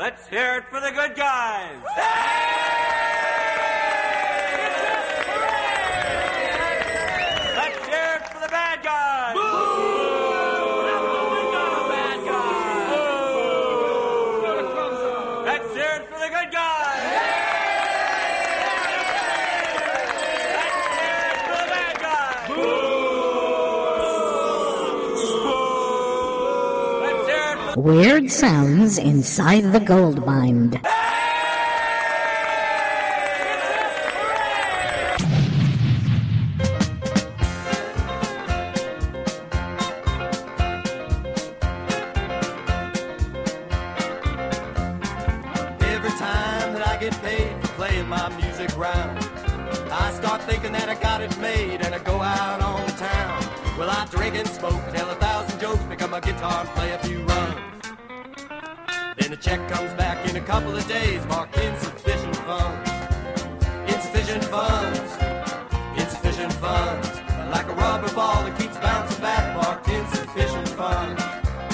Let's hear it for the good guys. Let's hear it for the bad guys. Let's hear it for the good guys. Let's hear it for the bad guys. Let's hear it for Weird sounds inside the gold mine. Every time that I get paid for playing my music round, I start thinking that I got it made and I go out on the town. Well, I drink and smoke, tell 1,000 jokes, pick up my guitar and play a few runs. Then the check comes back in a couple of days, marked insufficient funds. Insufficient funds. Insufficient funds. Like a rubber ball that keeps bouncing back, marked insufficient funds.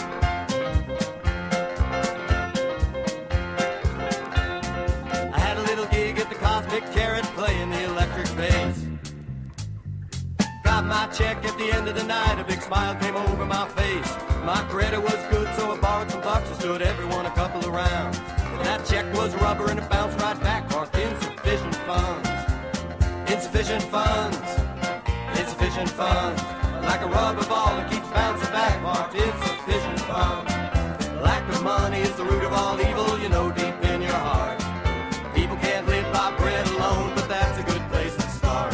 I had a little gig at the Cosmic Carrot playing the electric bass. Got my check at the end of the night, a big smile came over my face. My credit was good, so I borrowed some bucks and stood everyone a couple of rounds. And that check was rubber and it bounced right back, marked insufficient funds. Insufficient funds. Insufficient funds. Like a rubber ball that keeps bouncing back, marked insufficient funds. Lack of money is the root of all evil, you know deep in your heart. People can't live by bread alone, but that's a good place to start.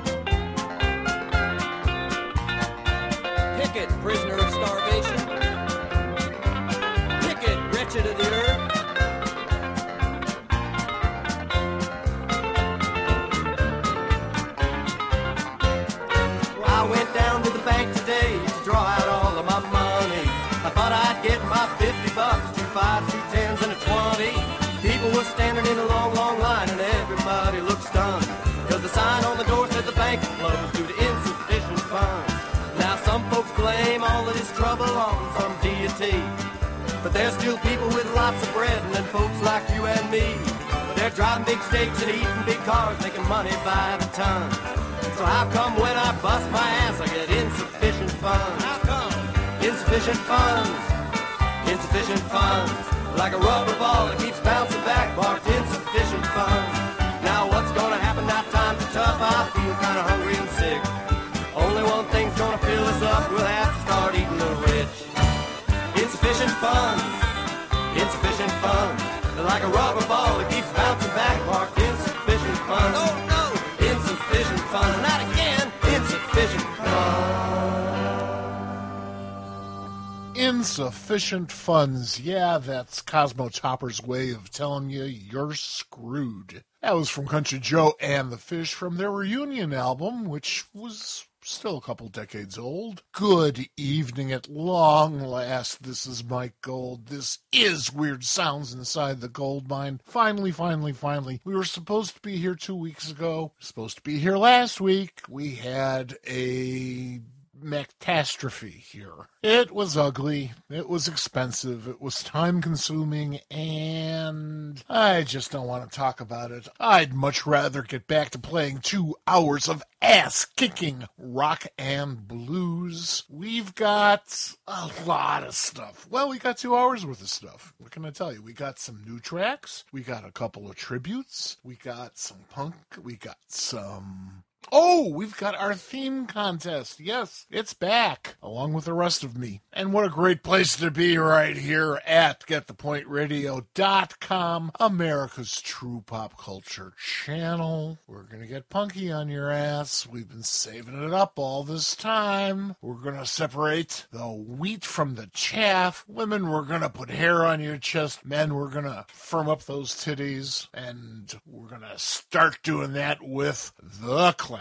Picket, prisoner of starvation. Picket, wretched of the earth. Well, I went down to the bank today to draw out all of my money. I thought I'd get my $50, 2 5s, 2 10s, and a 20. People were standing in a long, long line, and everybody looked stunned, because the sign on the door said the bank was closed due to insufficient funds. Now some folks blame all of this trouble on some deity, but there's still people with lots of bread, and then folks like you and me. They're driving big steaks and eating big cars, making money by the ton. So how come when I bust my ass I get insufficient funds? How come? Insufficient funds. Insufficient funds. Like a rubber ball that keeps bouncing back, marked insufficient funds. Now what's gonna happen now times are tough? I feel kinda hungry and sick. Only one thing's gonna fill us up, we'll have to start eating the rich. Insufficient funds. Insufficient funds. Like a rubber ball that keeps bouncing back, marked insufficient funds. Oh no! Insufficient funds. Not again! Insufficient funds. Insufficient funds. Yeah, that's Cosmo Topper's way of telling you you're screwed. That was from Country Joe and the Fish from their reunion album, which was still a couple decades old. Good evening at long last. This is Mike Gold. This is Weird Sounds Inside the Gold Mine. Finally. We were supposed to be here 2 weeks ago. Supposed to be here last week. We had a catastrophe here. It was ugly, it was expensive, it was time-consuming, and I just don't want to talk about it. I'd much rather get back to playing 2 hours of ass-kicking rock and blues. We've got a lot of stuff. Well, we got 2 hours worth of stuff. What can I tell you? We got some new tracks, we got a couple of tributes, we got some punk, we got some... Oh, we've got our theme contest. Yes, it's back, along with the rest of me. And what a great place to be right here at GetThePointRadio.com, America's true pop culture channel. We're going to get punky on your ass. We've been saving it up all this time. We're going to separate the wheat from the chaff. Women, we're going to put hair on your chest. Men, we're going to firm up those titties. And we're going to start doing that with The Clash.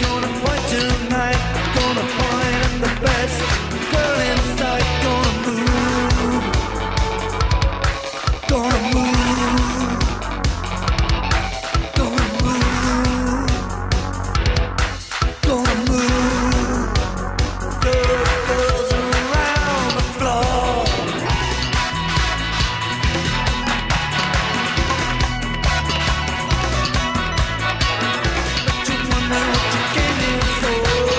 Gonna point tonight, gonna point at the best girl in sight. Gonna move, gonna move, gonna move, gonna move. Girls around the floor. But you wonder what you came here for.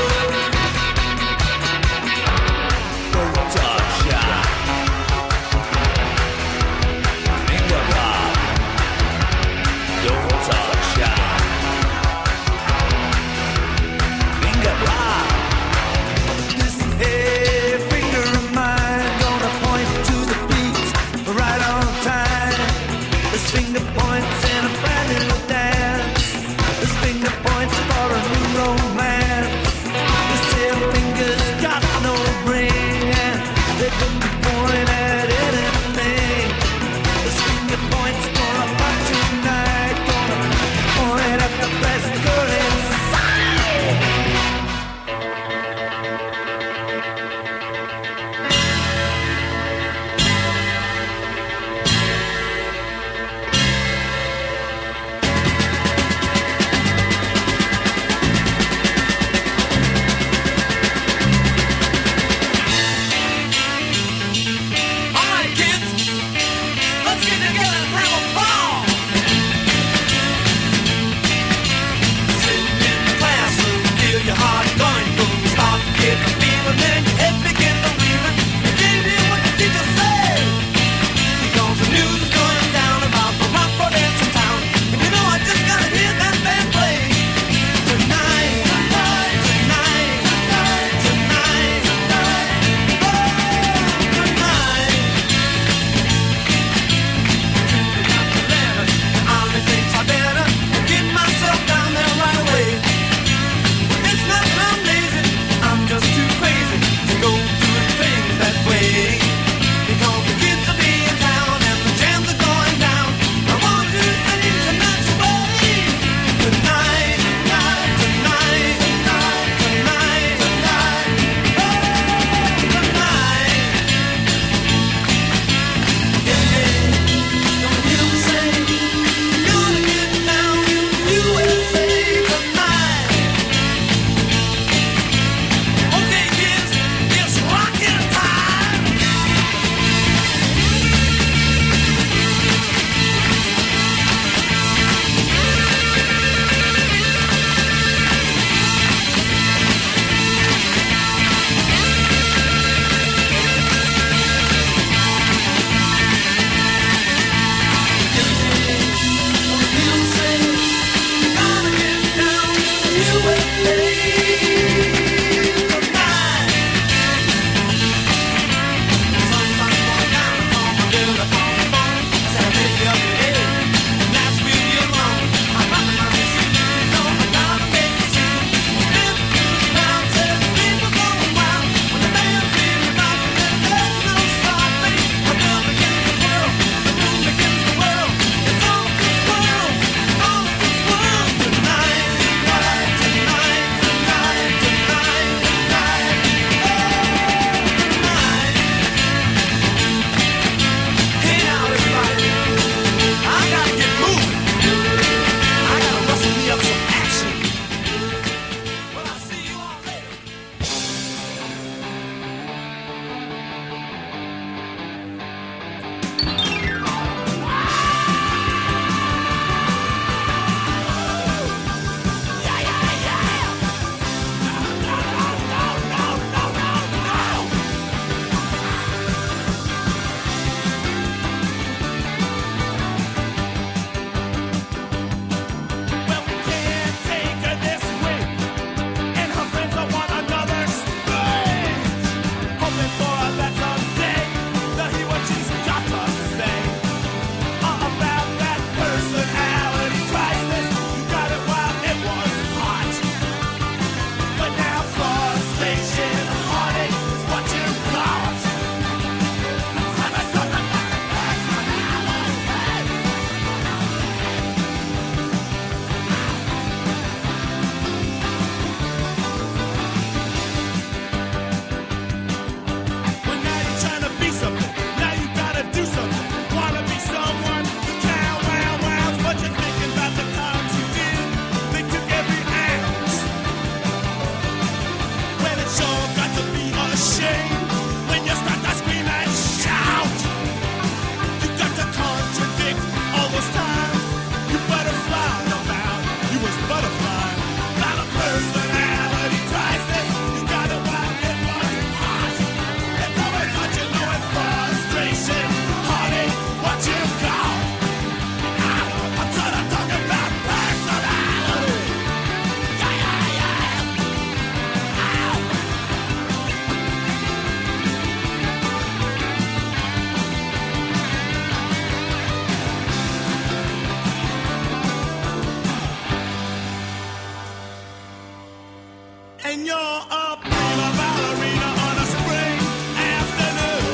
and you're a prima ballerina on a spring afternoon.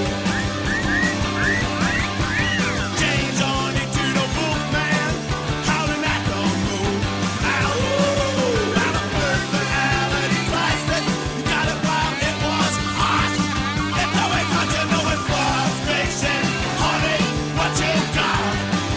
James on to the Wolfman, howling at the moon. Ow, out of personality crisis, you got it while it was hot. It's always hard to know it's frustration, honey, what you got.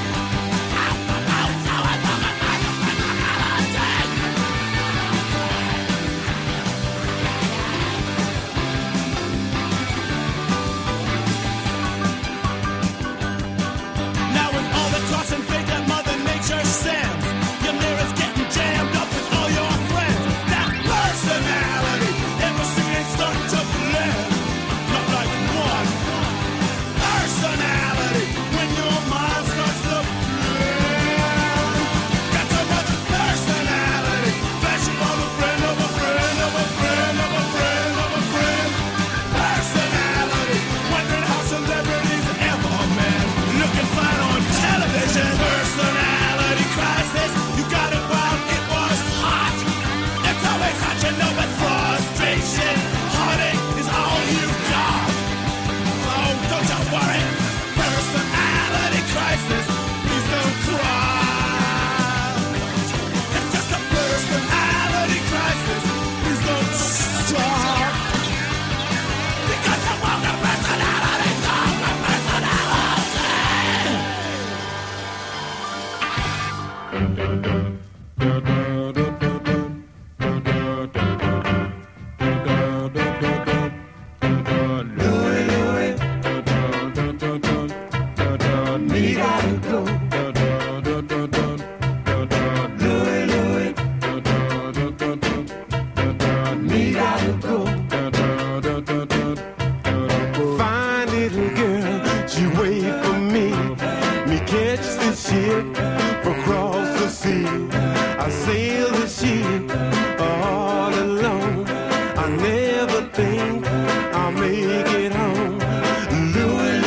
Now with all the toss and fake that Mother Nature sends, your mirror's getting jammed up with all your friends. That personality, every scene ain't starting to blend. Not like one personality when your mind starts to blend. Got so much personality, flashing on a friend of a friend of a friend of a friend of a friend. Personality, wondering how celebrities ever met. Looking fine on television. Personality crisis, you got it while it was hot. It's always hot, you know it. Frustration, heartache is all you got. Oh, don't you worry. Personality crisis, please don't cry. It's just a personality crisis, please don't stop. Because you want a personality, don't a personality. Me gotta go. Louie, me gotta go. Fine little girl, she wait for me. Me catch the ship across the sea. I sail the ship all alone. I never think I'll make it home. Louie,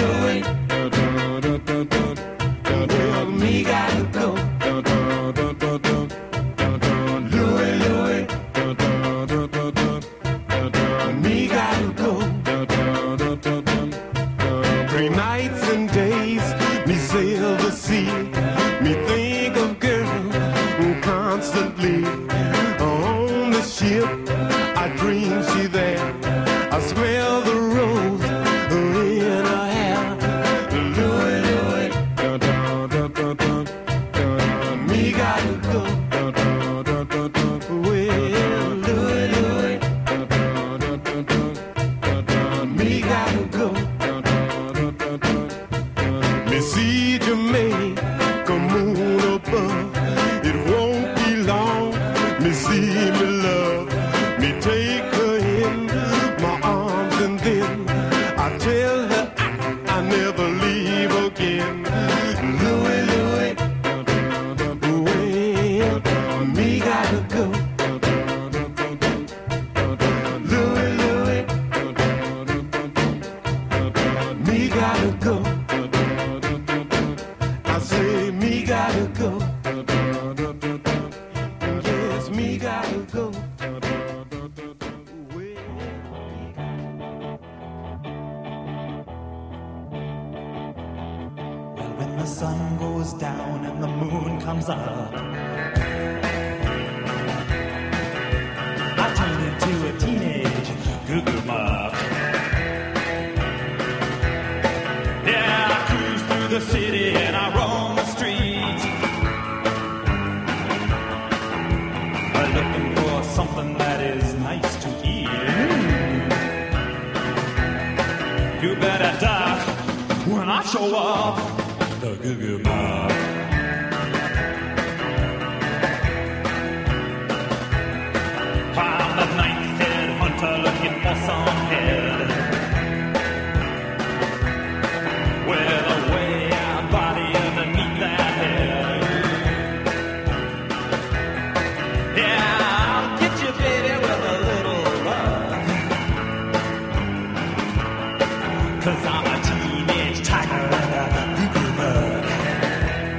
well, me gotta go. Louie, me gotta go. 3 nights and days, me sail the sea. Me think of girl constantly. On the ship, I dream she there. I smell the rose in her hair. Louie, me gotta go. Well, Louie, me gotta go. Me see Jamaica moon above. It won't be long. Me see me love. Me take her in my arms and then I tell her I never leave again. Louie, well, me gotta go. Louie, me gotta go. I say me gotta go. Yes, me gotta go. Well, when the sun goes down and the moon comes up, I turn into a teenage goo-goo muck. Yeah, I cruise through the city and I roam the streets, looking for something that is nice to eat. You better duck when I show up, the goo-goo muck. I'm the ninth-head hunter looking for some head with a way-out body underneath that head. Yeah, I'll get you, baby, with a little love, 'cause I'm a teenage tiger and a goo-goo muck.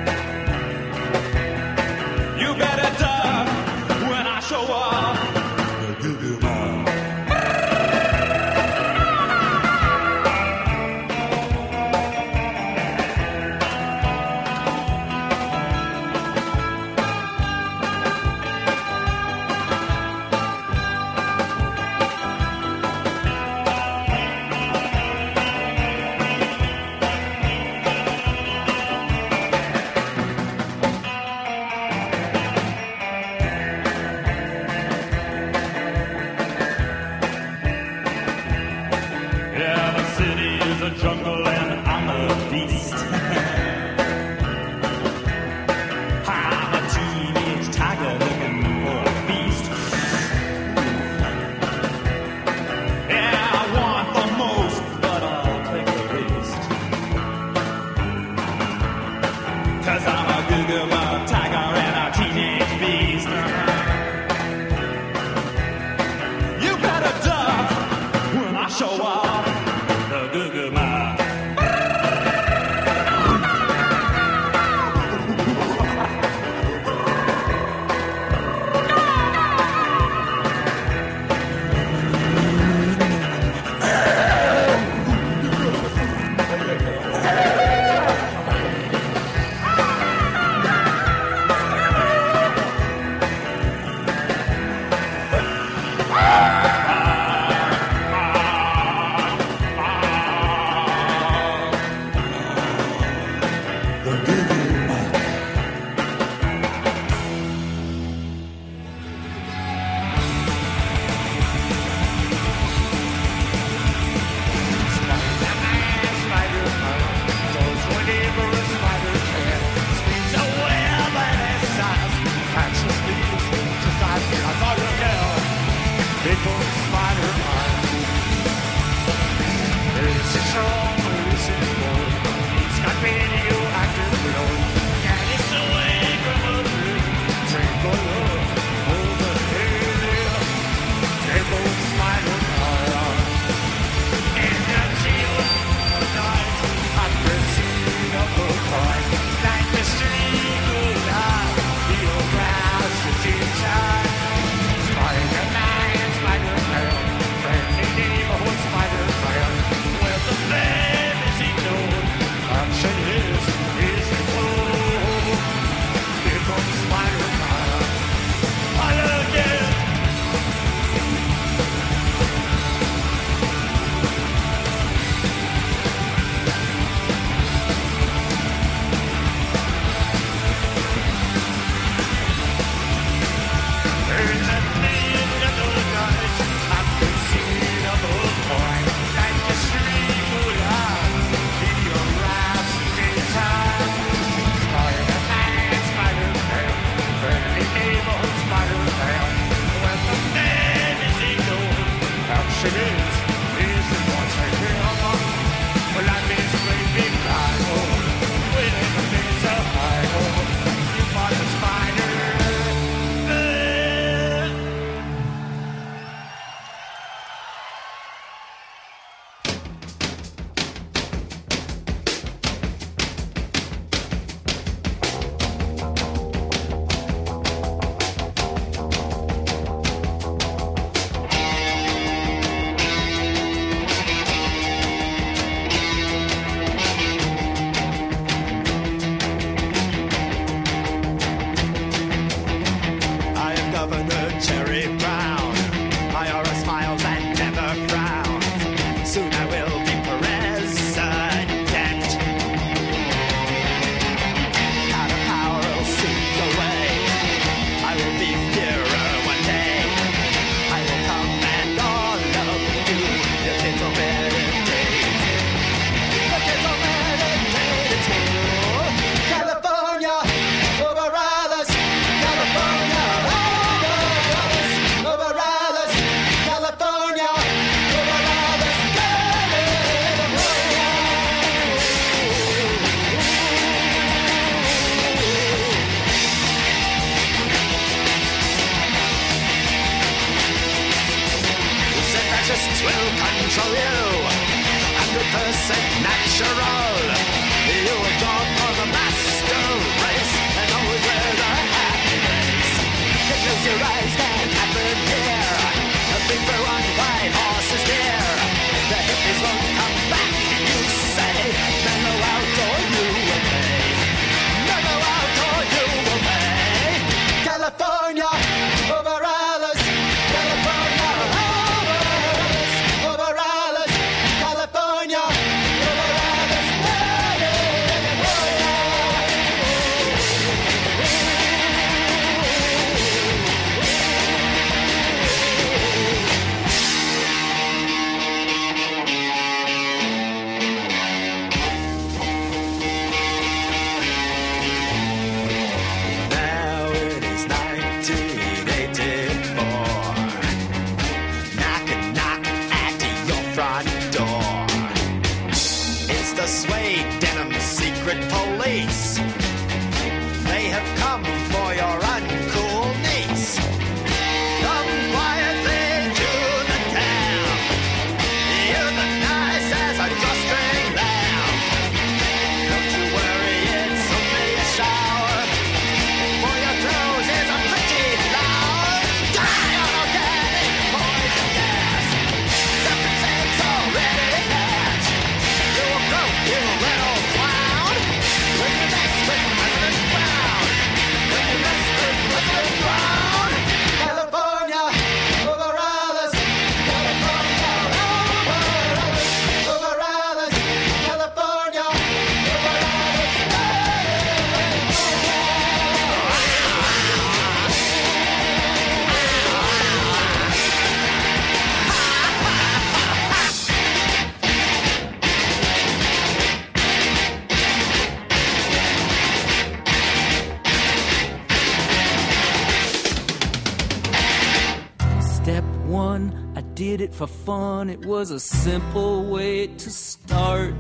one, I did it for fun. It was a simple way to start.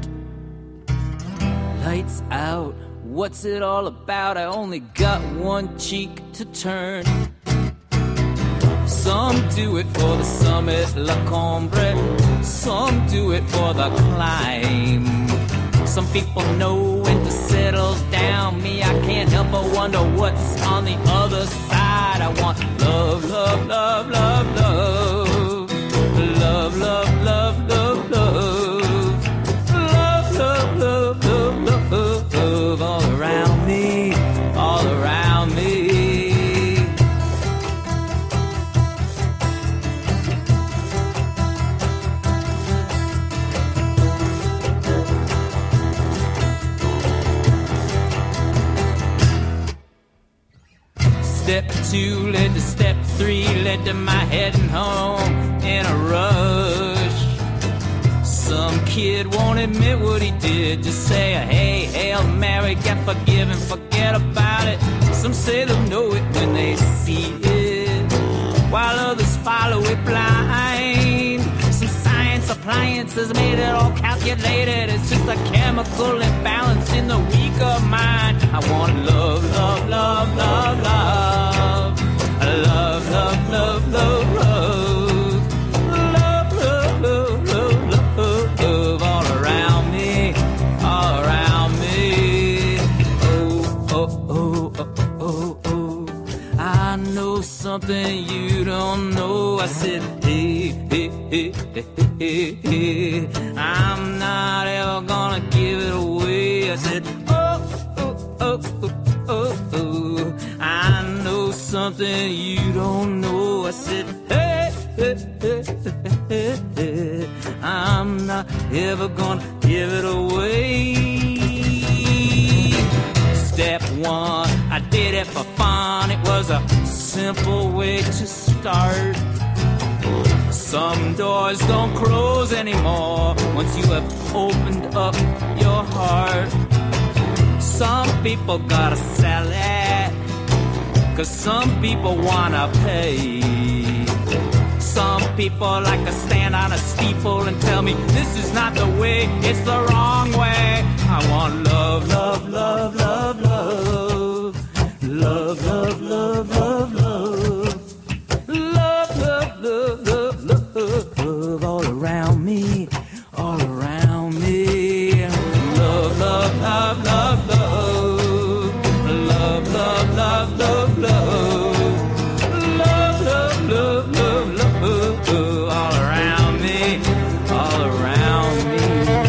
Lights out, what's it all about? I only got one cheek to turn. Some do it for the summit, La Combre. Some do it for the climb. Some people know when to settle down. Me, I can't help but wonder what's on the other side. I want love, love, love, love, love. Love, love, love, love, love. Love, love, love, love, love, love. All around me, all around me. Step 2 led to step 3, led to my heading home in a rush. Some kid won't admit what he did, just say a hey, Hail Mary, get forgiven, forget about it. Some say they'll know it when they see it, while others follow it blind. Some science appliances made it all calculated. It's just a chemical imbalance in the weaker mind. I want love, love, love, love, love. Love, love, love, love, love. Love, love, love, love, love, love. All around me, all around me. Oh, oh, oh, oh, oh, oh. I know something you don't know. I said, hey, hey, hey, hey, hey, hey. I'm not ever gonna give it away. I said, oh, oh, oh, oh, oh, oh. I know something you don't know. I said, hey, hey, hey, hey, hey. I'm not ever gonna give it away. Step 1, I did it for fun. It was a simple way to start. Some doors don't close anymore once you have opened up your heart. Some people gotta sell it, 'cause some people wanna pay. Some people like to stand on a steeple and tell me this is not the way, it's the wrong way. I want love, love, love, love, love. Love, love, love, love, love. Love, love, love, love, love, love. All around me, all around me. Love, love, love, love, love. Love, love, love, love, love. Love, love, love, love, love. All around me, all around me.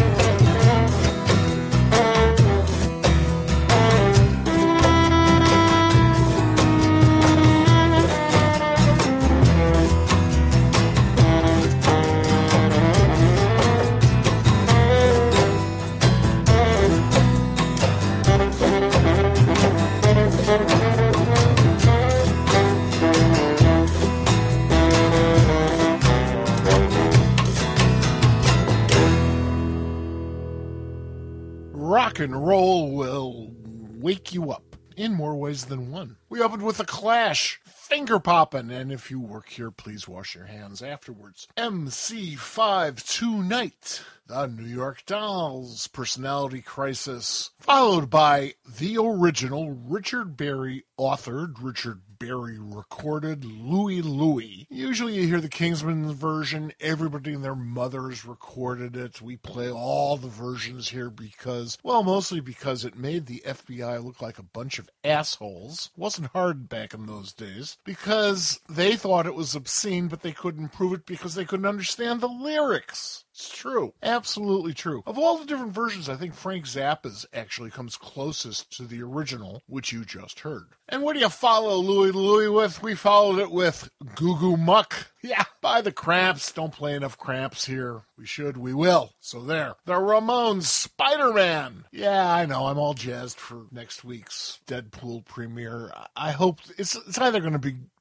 Rock and roll will wake you up in more ways than one. We opened with The Clash, Finger Poppin', and if you work here, please wash your hands afterwards. MC5 Tonight, The New York Dolls, Personality Crisis, followed by the original Richard Berry authored, Richard Berry recorded, Louie Louie. Usually you hear the Kingsmen version, everybody and their mothers recorded it. We play all the versions here because, well, mostly because it made the FBI look like a bunch of assholes. Wasn't hard back in those days because they thought it was obscene, but they couldn't prove it because they couldn't understand the lyrics. It's true. Absolutely true. Of all the different versions, I think Frank Zappa's actually comes closest to the original, which you just heard. And what do you follow Louie Louie with? We followed it with Goo Goo Muck. Yeah, by the Cramps. Don't play enough Cramps here. We should, we will. So there. The Ramones, Spider-Man. Yeah, I know. I'm all jazzed for next week's Deadpool premiere. I hope it's either going to be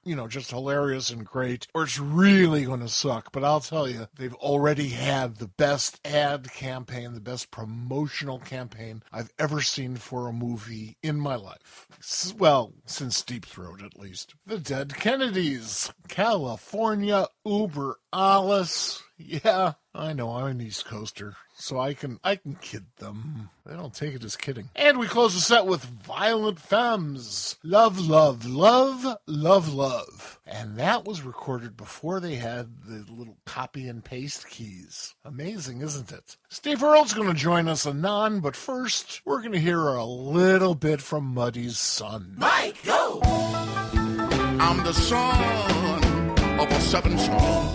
just hilarious and great, or it's really going to suck. But I'll tell you, they've already had the best ad campaign, the best promotional campaign I've ever seen for a movie in my life. Well, since Deep Throat, at least. The Dead Kennedys, California Uber Alles. Yeah, I know, I'm an East Coaster, so I can kid them. They don't take it as kidding. And we close the set with Violent Femmes. Love, love, love, love, love. And that was recorded before they had the little copy and paste keys. Amazing, isn't it? Steve Earle's going to join us anon, but first, we're going to hear a little bit from Muddy's son. Mike, go! I'm the son of a seven son.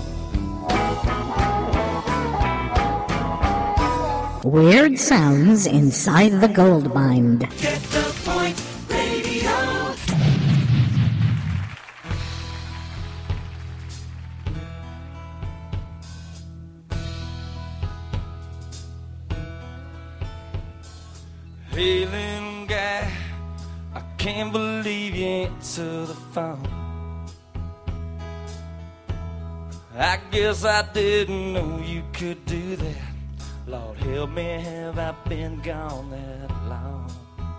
Weird sounds inside the gold mine. Get the point, radio. Hey, little guy, I can't believe you answered the phone. I guess I didn't know you could do that. Lord help me, have I been gone that long?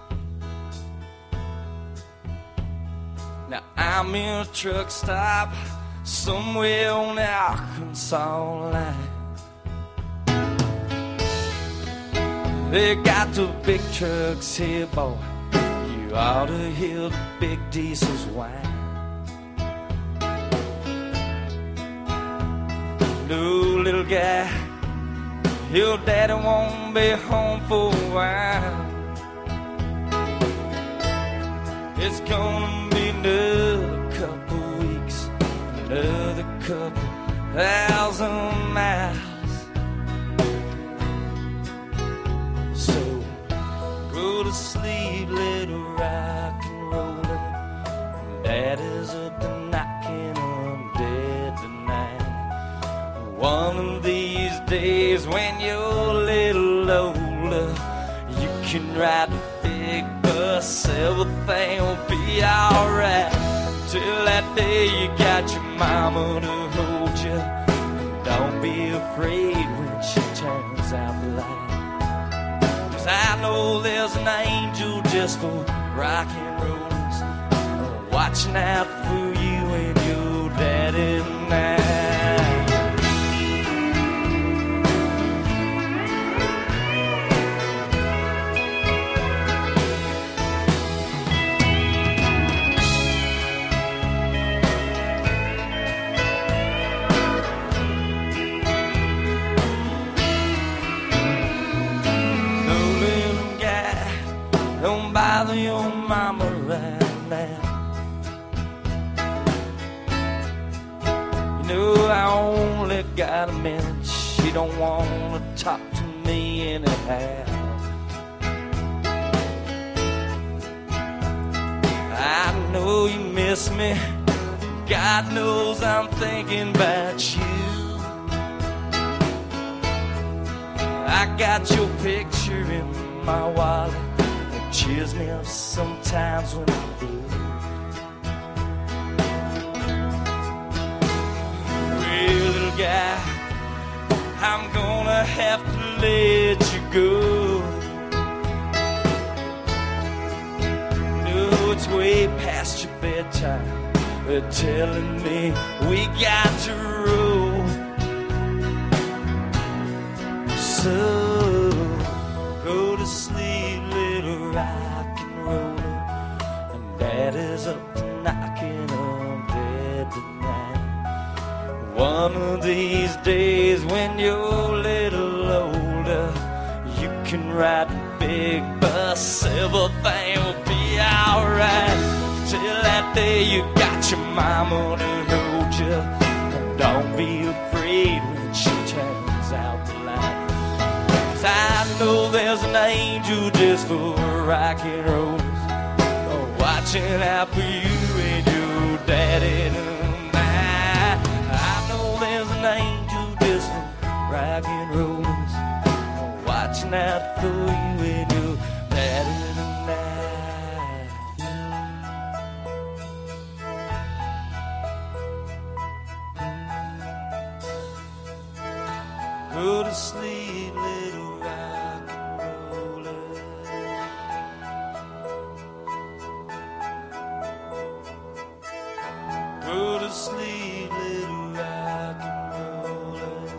Now I'm in a truck stop somewhere on the Arkansas line. They got the big trucks here, boy. You ought to hear the big diesels whine. No, little guy, your daddy won't be home for a while. It's gonna be another couple weeks, another couple thousand miles. So go to sleep, little rock and roller. Daddy's up and knocking on dead tonight. One of these days when you're a little older, you can ride the big bus, everything will be alright. Till that day you got your mama to hold you. Don't be afraid when she turns out the light. 'Cause I know there's an angel just for rock and rollers, watching out for you and your daddy tonight. Bother your mama right now. You know I only got a minute. She don't wanna talk to me anyhow. I know you miss me. God knows I'm thinking about you. I got your picture in my wallet. Cheers me up sometimes when I'm blue. Well, little guy, I'm gonna have to let you go. No, it's way past your bedtime. They're telling me we got to roll. So go to sleep, little rock and roller, and Daddy's up knocking on dead tonight. One of these days when you're a little older, you can ride the big bus, everything will be alright. Till that day you got your mama to hold you, and don't be afraid when she turns out the light. I know there's an angel just for rock and rollers, watching out for you and your daddy tonight. I know there's an angel just for rock and rollers, watching out for you and your daddy tonight. Go to sleep, little rock and roller. Go to sleep, little rock and roller.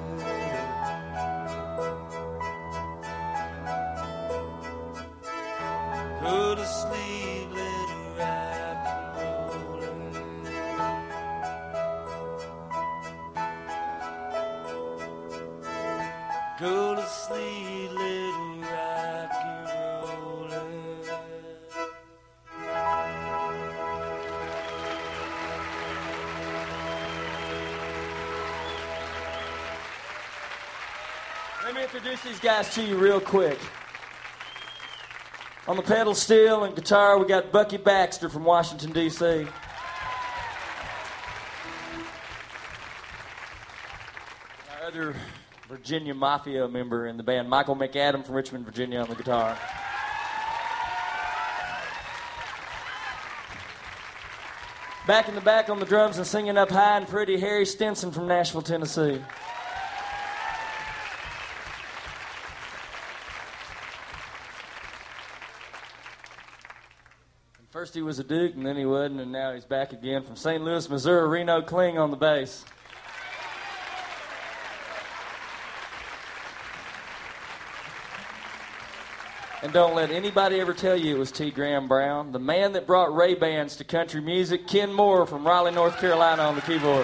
Go to sleep, little rock and roller. Go to sleep, little rock and roller. Let me introduce these guys to you real quick. On the pedal steel and guitar, we got Bucky Baxter from Washington, D.C. Our other Virginia Mafia member in the band, Michael McAdam from Richmond, Virginia, on the guitar. Back in the back on the drums and singing up high and pretty, Harry Stinson from Nashville, Tennessee. First he was a Duke, and then he wasn't, and now he's back again from St. Louis, Missouri, Reno Kling on the bass. And don't let anybody ever tell you it was T. Graham Brown. The man that brought Ray-Bans to country music, Ken Moore from Raleigh, North Carolina on the keyboard.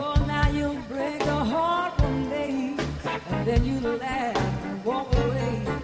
Then you laugh and walk away.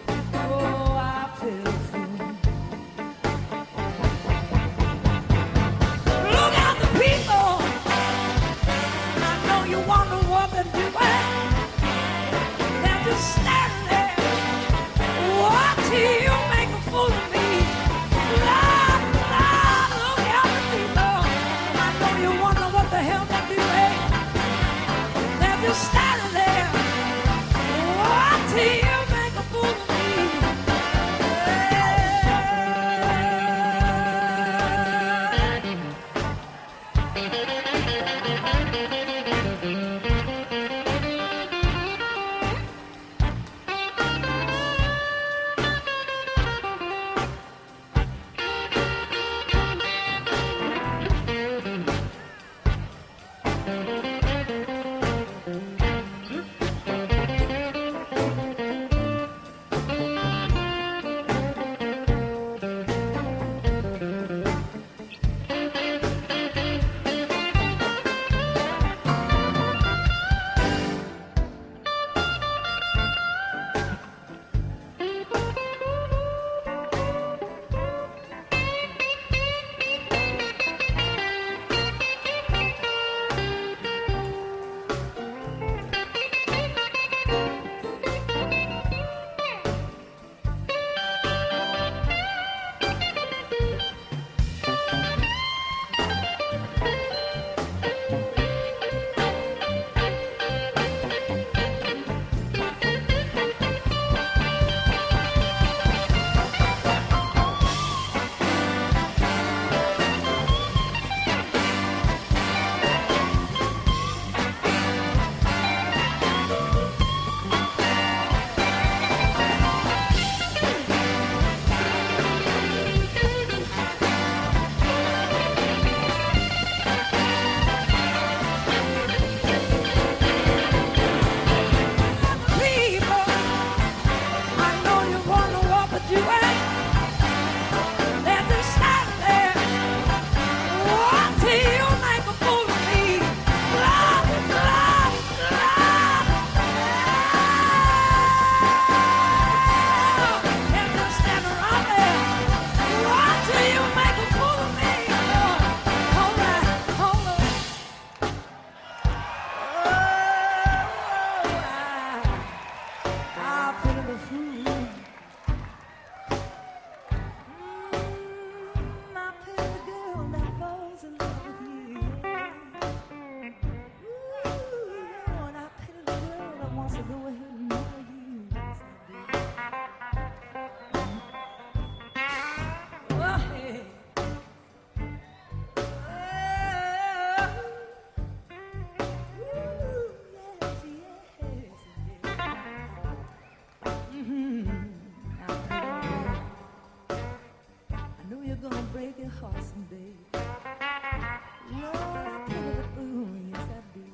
Lord, I pity the fool, yes I do.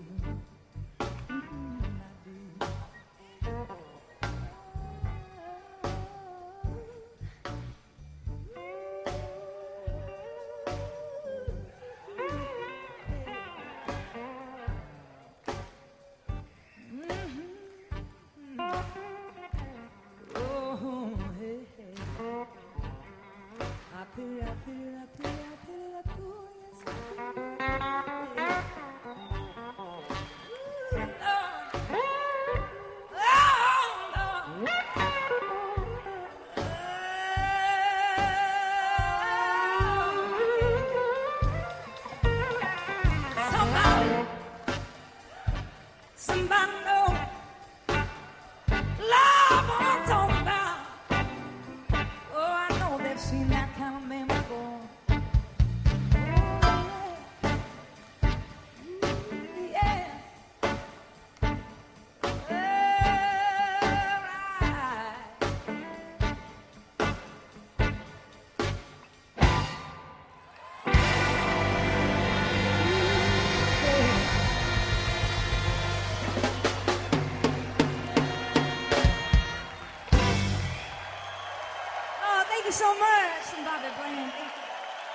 I do. Oh, hey, hey. I pity the fool, yes I do. Somebody know love what I'm talking about. Oh, I know they've seen that kind of man before. Yeah. Oh, thank you so much, Bobby Brown. Thank you.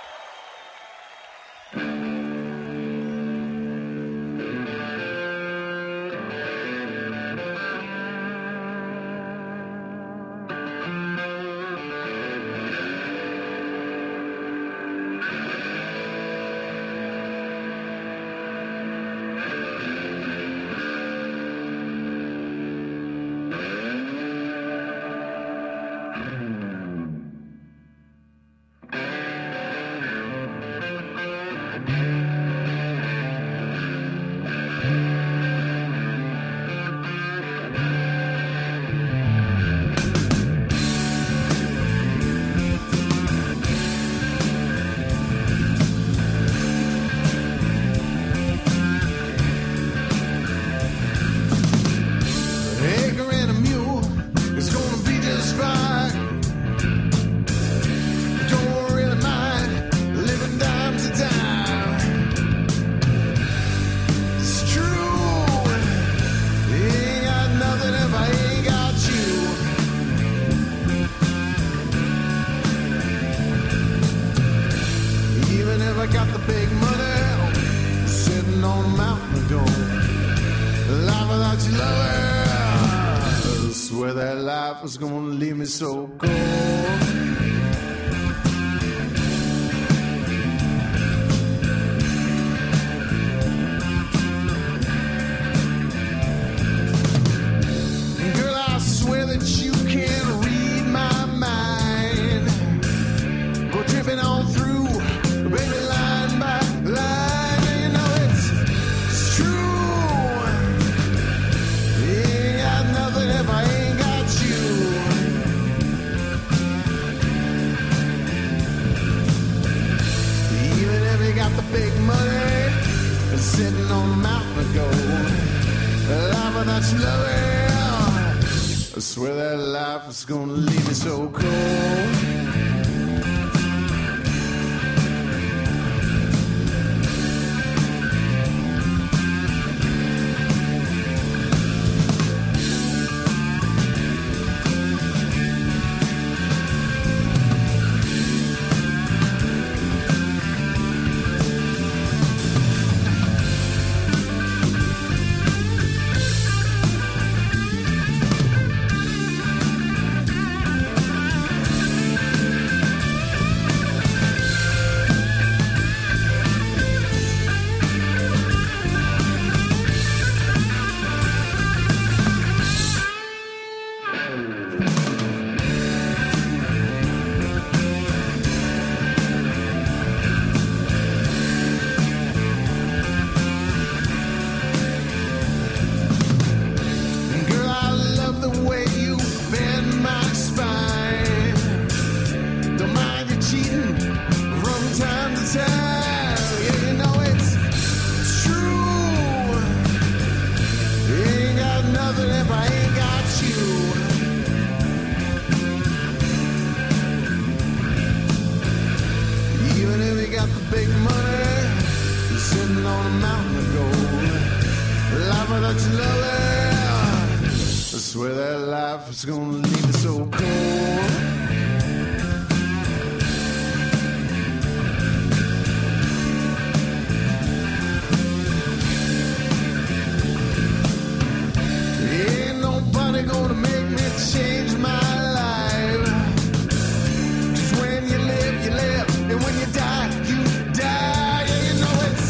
Acre and a mule is gonna be just fine. Don't really mind living dime to dime. It's true. Ain't got nothing if I ain't got you. Even if I got the big money, sitting on a mountain of gold. Life without your lover, I swear that life is gonna leave me so cold. Girl, I swear that you can read my mind. Go tripping on through, baby, line by line. You know it's true. Ain't got nothing if I ain't got you. Even if you got the big money and sitting on a mountain of gold, life without your lover, I swear that life is gonna leave me so cold. big money sitting on a mountain of gold. Life without your loving, I swear that life is gonna leave me so cold. Ain't nobody gonna make me change my life. Just when you live, and when you die, you die. Yeah, you know it's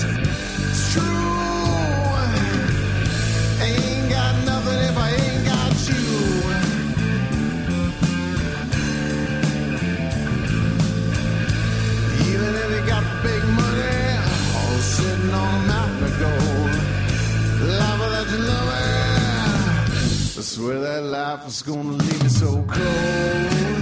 true. I ain't got nothing if I ain't got you. Even if you got big money, all sitting on a mountain of gold. Life without your loving, I swear that life is gonna leave me so cold.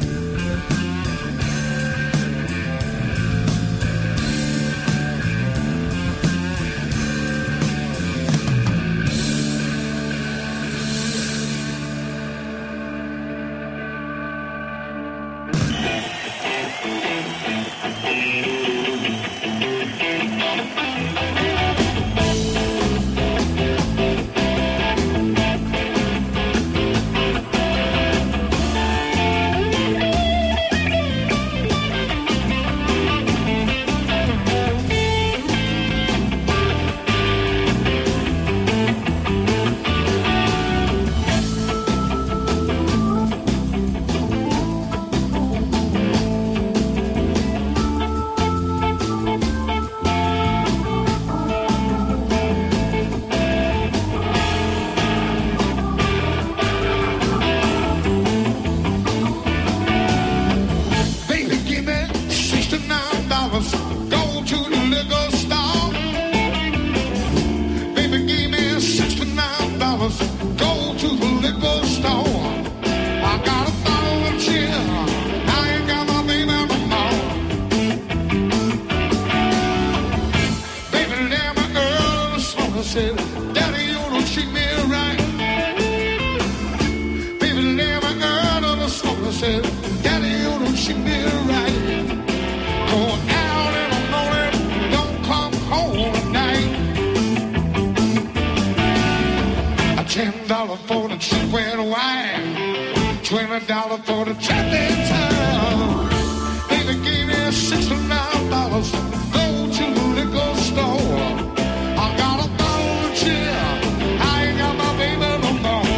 $10 for the cheap red wine, $20 for the trip in town. Baby gave me $69, go to the liquor store. I got a bottle of cheer, I ain't got my baby no more.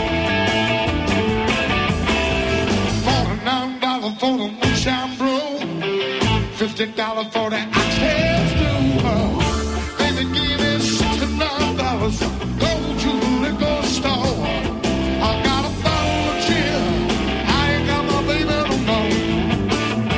$49 for the moonshine brew, $50 for the oxtail stew. Baby gave me $69, go to the liquor store. I got a bottle of cheer, I ain't got my baby no more.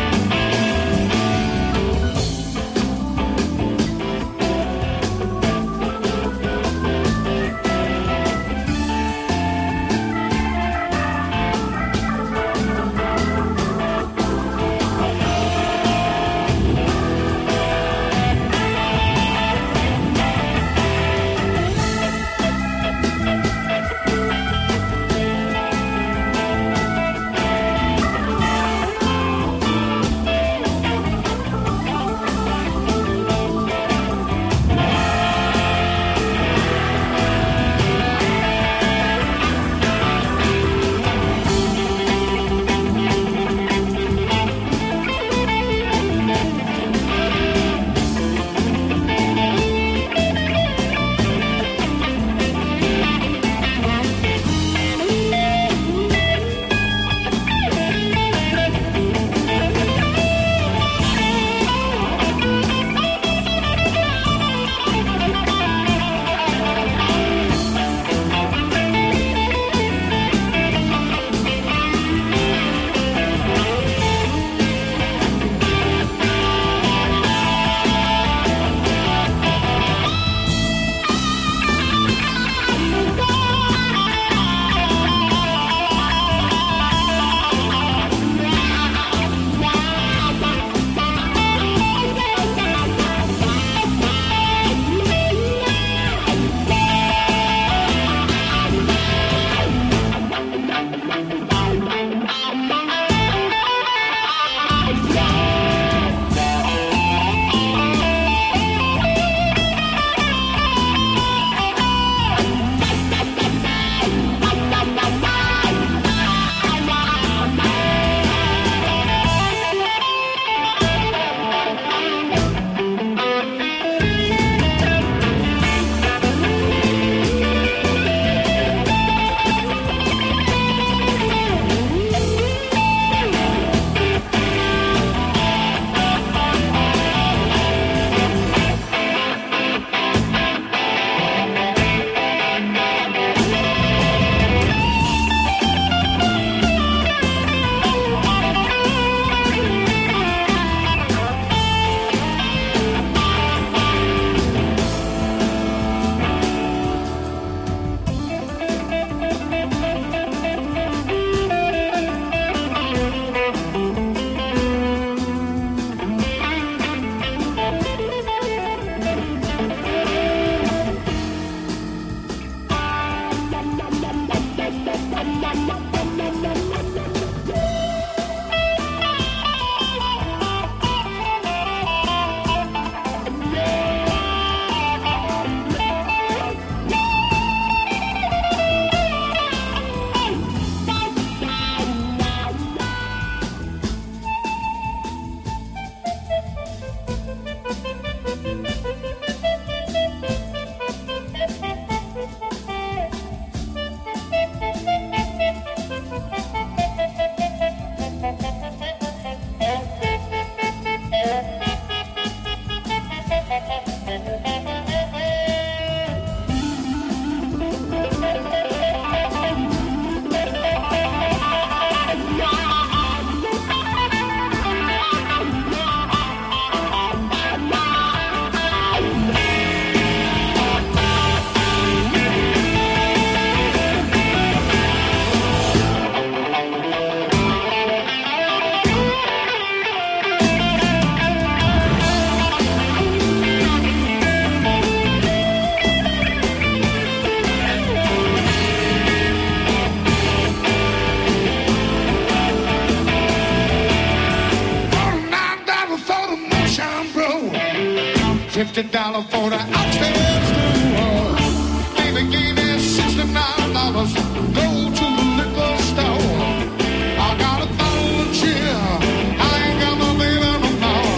$50 for the outfit. Baby gave me $69. Go to the liquor store. I got a volunteer. I ain't got my baby no more.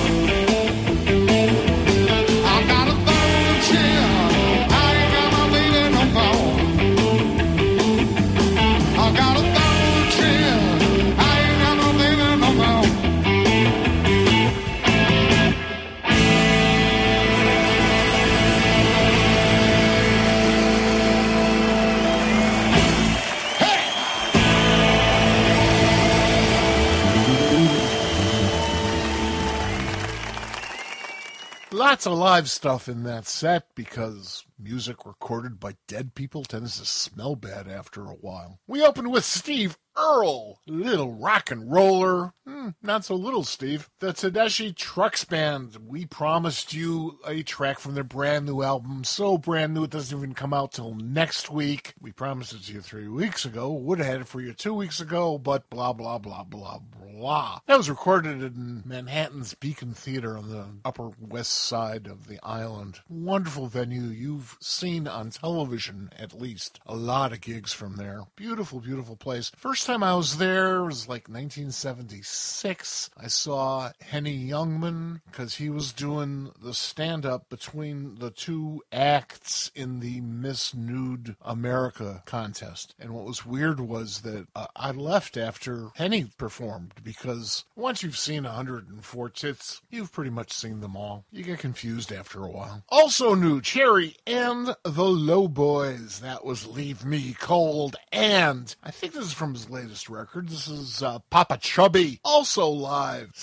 I got a volunteer. I ain't got my baby no more. I got a volunteer. I ain't got my baby no more. Lots of live stuff in that set because music recorded by dead people tends to smell bad after a while. We opened with Steve Earle, Little Rock and Roller. Not so little, Steve. The Tedeschi Trucks Band. We promised you a track from their brand new album. So brand new it doesn't even come out till next week. We promised it to you 3 weeks ago. Would have had it for you 2 weeks ago, but blah, blah, blah, blah, blah. That was recorded in Manhattan's Beacon Theater on the Upper West Side of the island. Wonderful venue. You've seen on television, at least, a lot of gigs from there. Beautiful, beautiful place. First time I was there was like 1976. I saw Henny Youngman because he was doing the stand-up between the two acts in the Miss Nude America contest. And what was weird was that I left after Henny performed because once you've seen 104 tits, you've pretty much seen them all. You get confused after a while. Also new, Cherry and the Low Boys. That was Leave Me Cold. And I think this is from his latest record. This is Papa Chubby. Also live,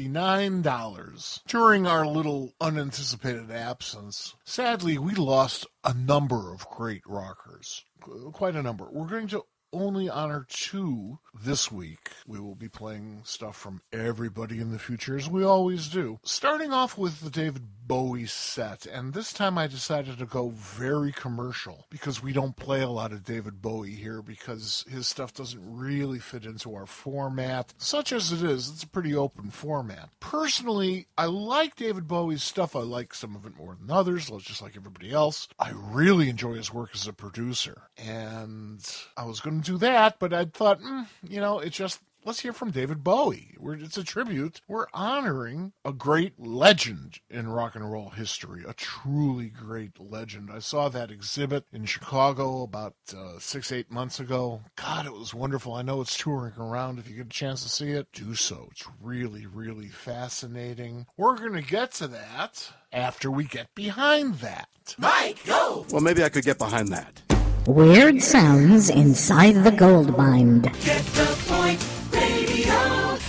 $69. During our little unanticipated absence, sadly, we lost a number of great rockers. Quite a number. We're going to only honor 2 this week. We will be playing stuff from everybody in the future, as we always do. Starting off with the David Bowie set, and this time I decided to go very commercial, because we don't play a lot of David Bowie here, because his stuff doesn't really fit into our format. Such as it is, it's a pretty open format. Personally, I like David Bowie's stuff. I like some of it more than others, just like everybody else. I really enjoy his work as a producer, and I was going to do that, but I thought, it's just, let's hear from David Bowie. It's a tribute. We're honoring a great legend in rock and roll history, a truly great legend. I saw that exhibit in Chicago about 6-8 months ago. God, it was wonderful. I know it's touring around. If you get a chance to see it, do so. It's really, really fascinating. We're going to get to that after we get behind that. Mike, go! Well, maybe I could get behind that. Weird sounds inside the gold mine. Get the point, radio.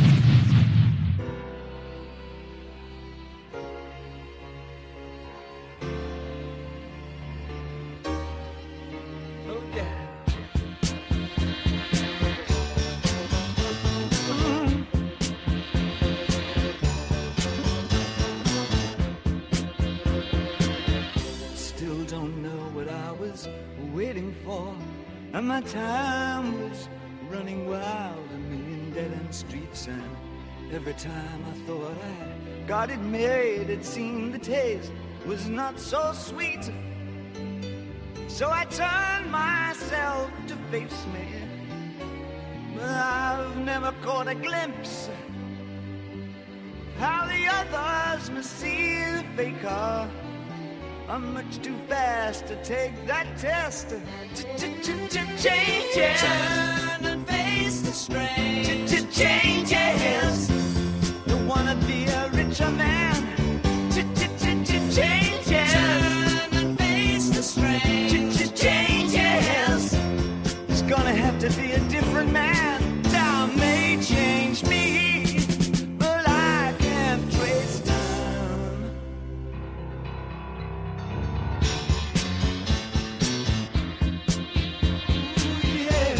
Oh, yeah. Still don't know what I was waiting for, and my time was running wild, a million dead-end streets, and every time I thought I got it made, it seemed the taste was not so sweet. So I turned myself to face me, but I've never caught a glimpse how the others must see the faker. I'm much too fast to take that test. Changes. Turn and face the strain. Changes. Don't wanna be a richer man. changes. Turn and face the strange changes. It's gonna have to be a different man. Time may change me, but I can't trace time. Yeah.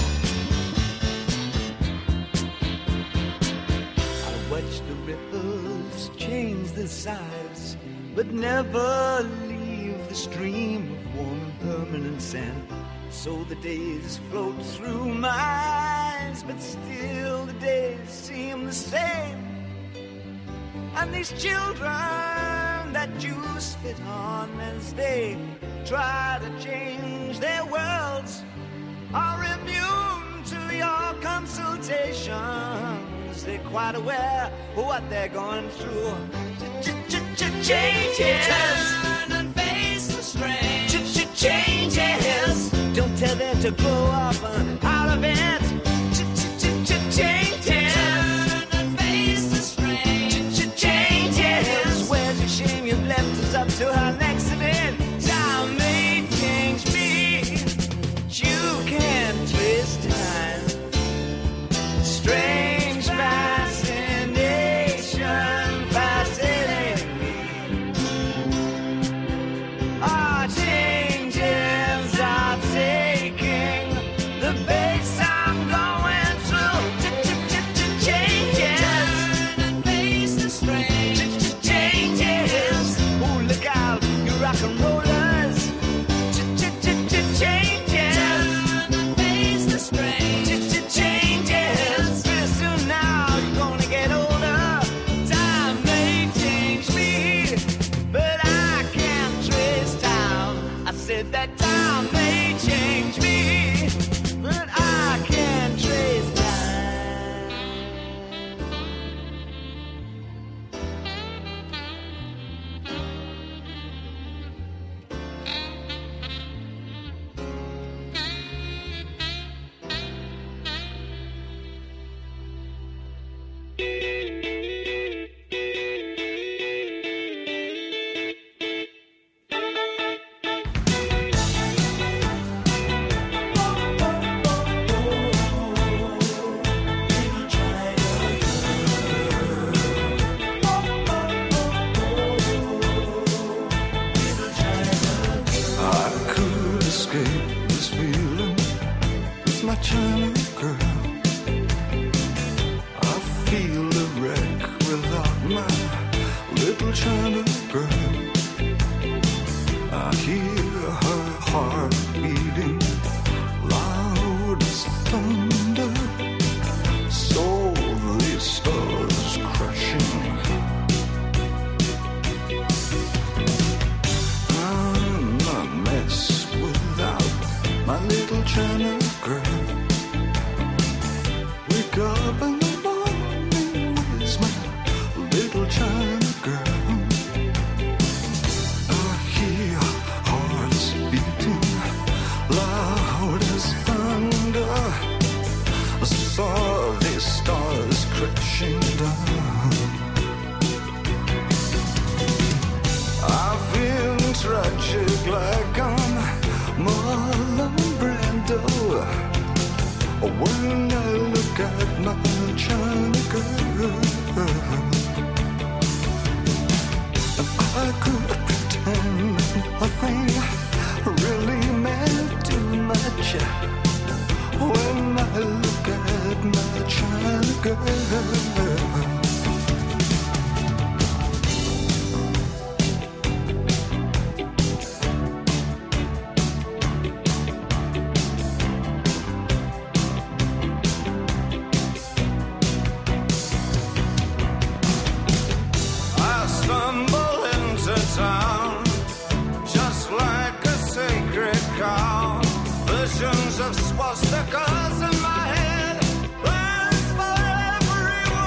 I watch the ripples change the size, but never leave the stream of warm and permanent sand. So the days float through my eyes, but still the days seem the same. And these children that you spit on as they try to change their worlds are immune to your consultations. They're quite aware of what they're going through. Changes. Turn and face the strange. Changes. Don't tell them to grow up out of it. Changes. Turn and face the strange. Changes. Where's your shame? You've left us up to our next event. Time may change me. You can't twist time. Strange fascination fascinating me. Our changes are taking the pace I'm going through. Changes. Turn and face the strange changes. Oh, look out, you rock and rollers. Changes. Turn and face the strange changes. Pretty soon now you're gonna get older. Time may change me, but I can't trace time. I said that time may change me, but I can't trace time. I could escape this feeling with my China girl. I feel a wreck without my little China girl. I hear her heart beating loud as thunder. So these stars crashing. I'm a mess without my little China girl. Wake up in the morning, where's my little China girl? I hear hearts beating loud as thunder. I saw these stars crashing down. I feel tragic like I'm Marlon Brando when I look at my China girl. And I could pretend nothing really meant too much when I look at my China girl. I stumble into town just like a sacred cow. Visions of swastikas in my head, plans for every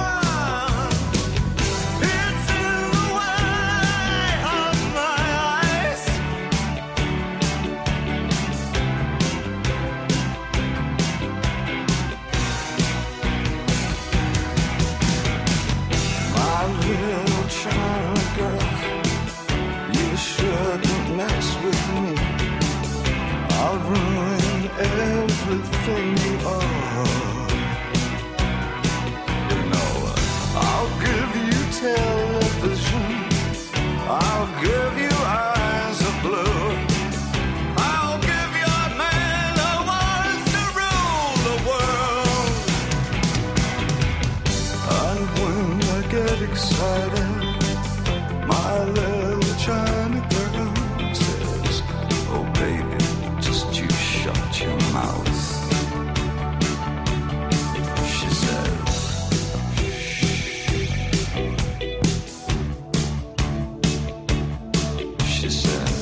she says.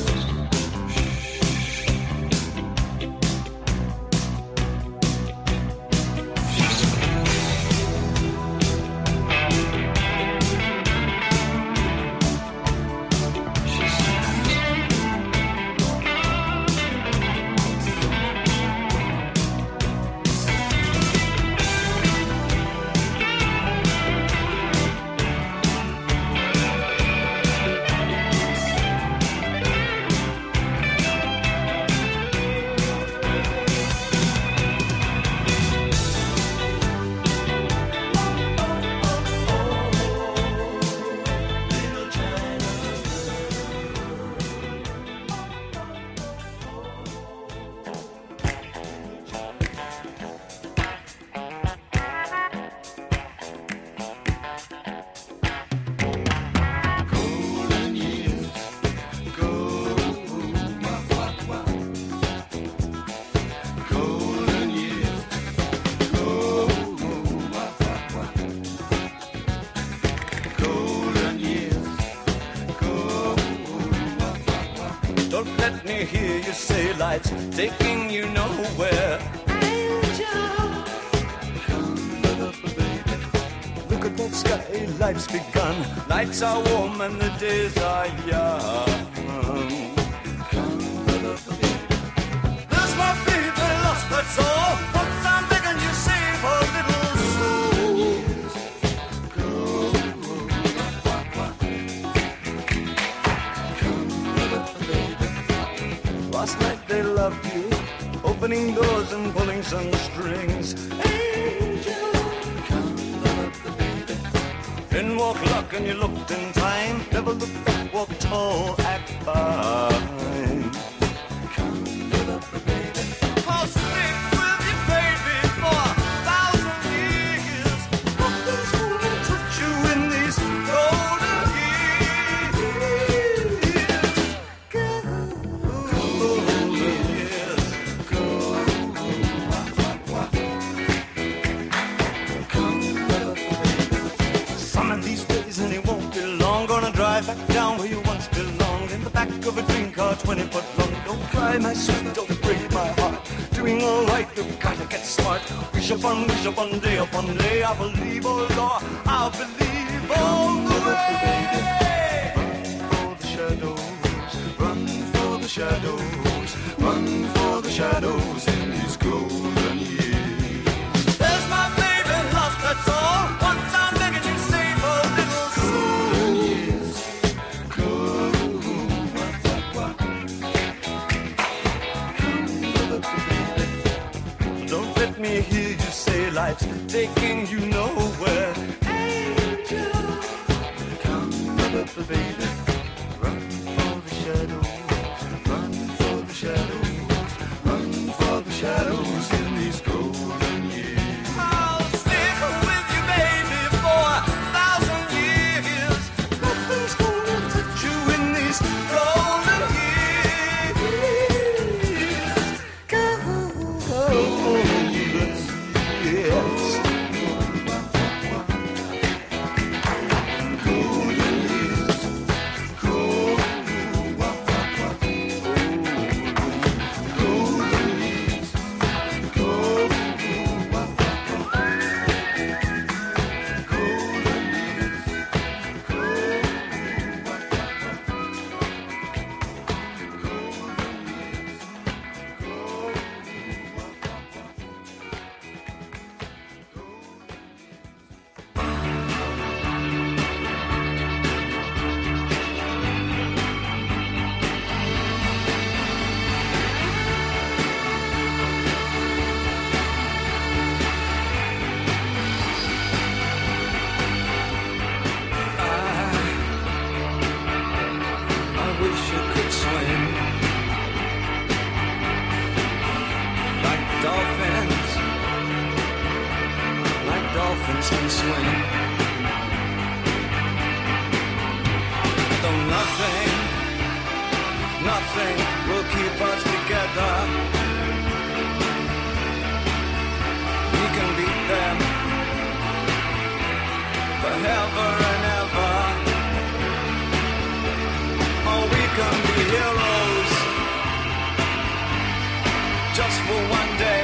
Taking you nowhere. Angel, look at that sky, life's begun. Nights are warm and the days are young. There's my baby lost, that's all. Once I'm begging you, save a little soul. Last night they loved you, opening doors and pulling some strings. Angel, then walk luck and you looked in time. Never look back, walk tall, act fine. I'll stick with you, baby, for 1,000 years. Nothing's gonna touch you in these golden back down where you once belonged, in the back of a dream car 20 foot long. Don't cry, my sweet, don't break my heart. Doing all right, you've gotta get smart. Wish upon day upon day. I believe, oh Lord, I believe all the way. Run for the shadows, run for the shadows, run for the shadows in these golden years. There's my baby lost, that's all. Once I'm begging you, save a little golden years. Don't let me hear you say life's taking you nowhere. Angel, come up, baby. Run for the shadows, run for the shadows, run for the shadows in these golden years. I'll stick with you, baby, for 1,000 years. Nothing's gonna touch you in these golden years. Golden years, yes. Golden years, dolphins can swim. Though nothing will keep us together. We can beat them forever and ever. Oh, we can can be heroes just for one day.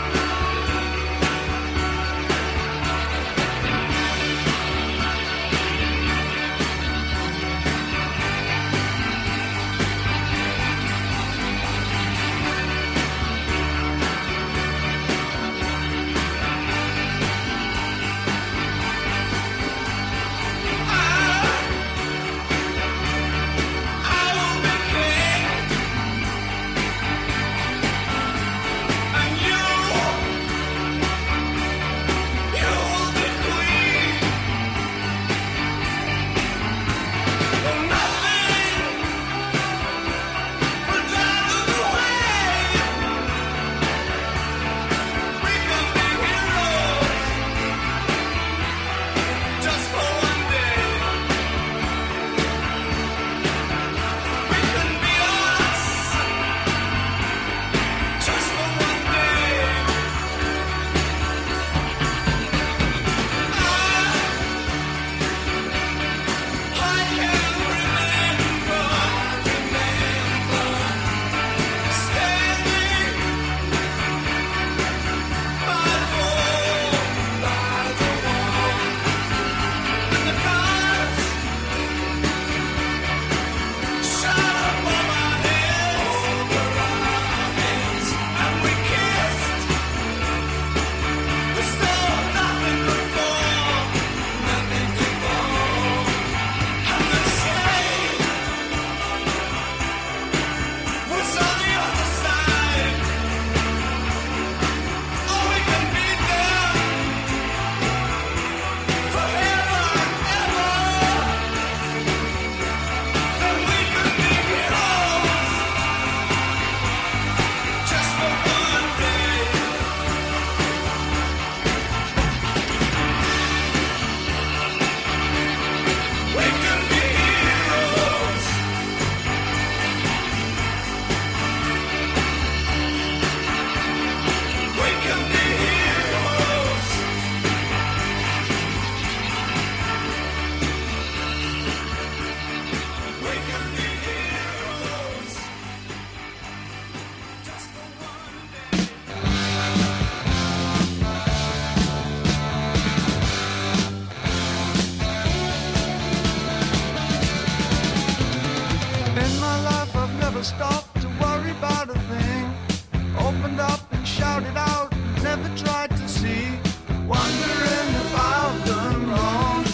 Stopped to worry about a thing. Opened up and shouted out, never tried to see. Wondering if I've done wrong.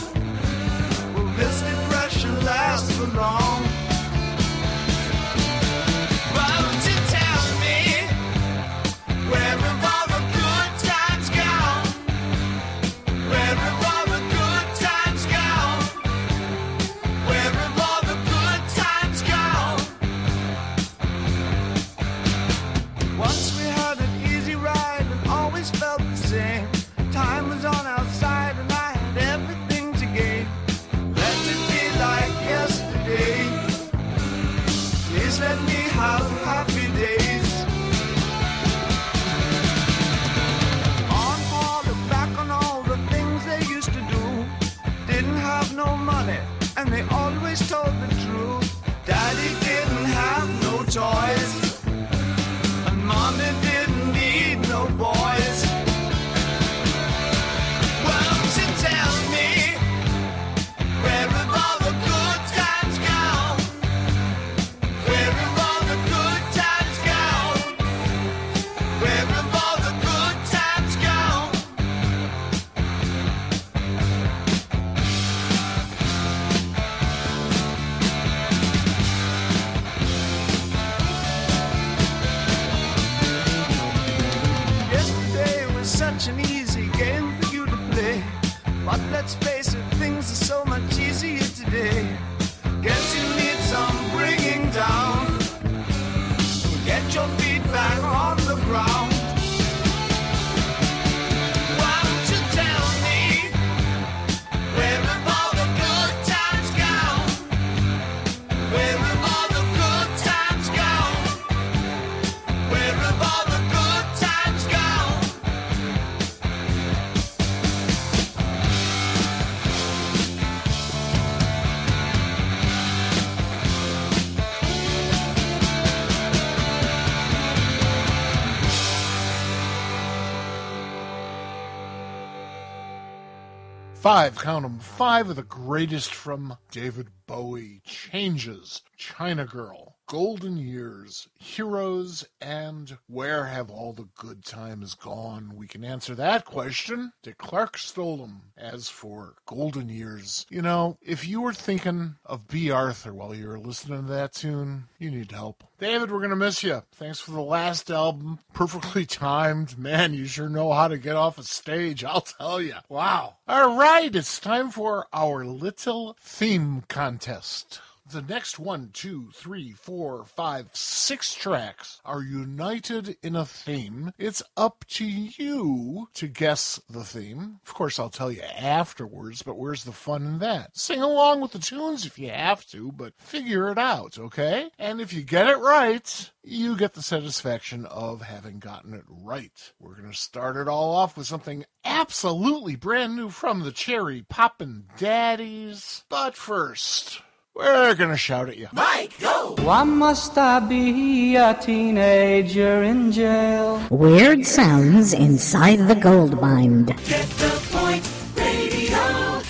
Will this depression last for long? Why don't you tell me, where have all the good times gone? Where have all the good times gone? Where have all the good times gone? Once we had an easy ride and always felt the same. Time was on our side and I had everything to gain. Let it be like yesterday. Please let me have happy days. On all look back on all the things they used to do. Didn't have no money and they always told the truth. Daddy didn't have no toys. Mommy didn't need no boys. Why don't you tell me, where have all the good times gone? Where have all the good times gone? Where have all the good times gone? 5, count 'em, 5 of the greatest from David Bowie. Changes, China Girl, Golden Years, Heroes, and Where Have All the Good Times Gone? We can answer that question. Dick Clark stole them. As for Golden Years, you know, if you were thinking of B. Arthur while you were listening to that tune, you need help. David, we're going to miss you. Thanks for the last album. Perfectly timed. Man, you sure know how to get off a stage, I'll tell you. Wow. All right, it's time for our little theme contest. The next 1, 2, 3, 4, 5, 6 tracks are united in a theme. It's up to you to guess the theme. Of course, I'll tell you afterwards, but where's the fun in that? Sing along with the tunes if you have to, but figure it out, okay? And if you get it right, you get the satisfaction of having gotten it right. We're going to start it all off with something absolutely brand new from the Cherry Poppin' Daddies. But first, we're gonna shout at you. Mike, go! Why must I be a teenager in jail? Weird sounds inside the gold mine. Get the point, radio.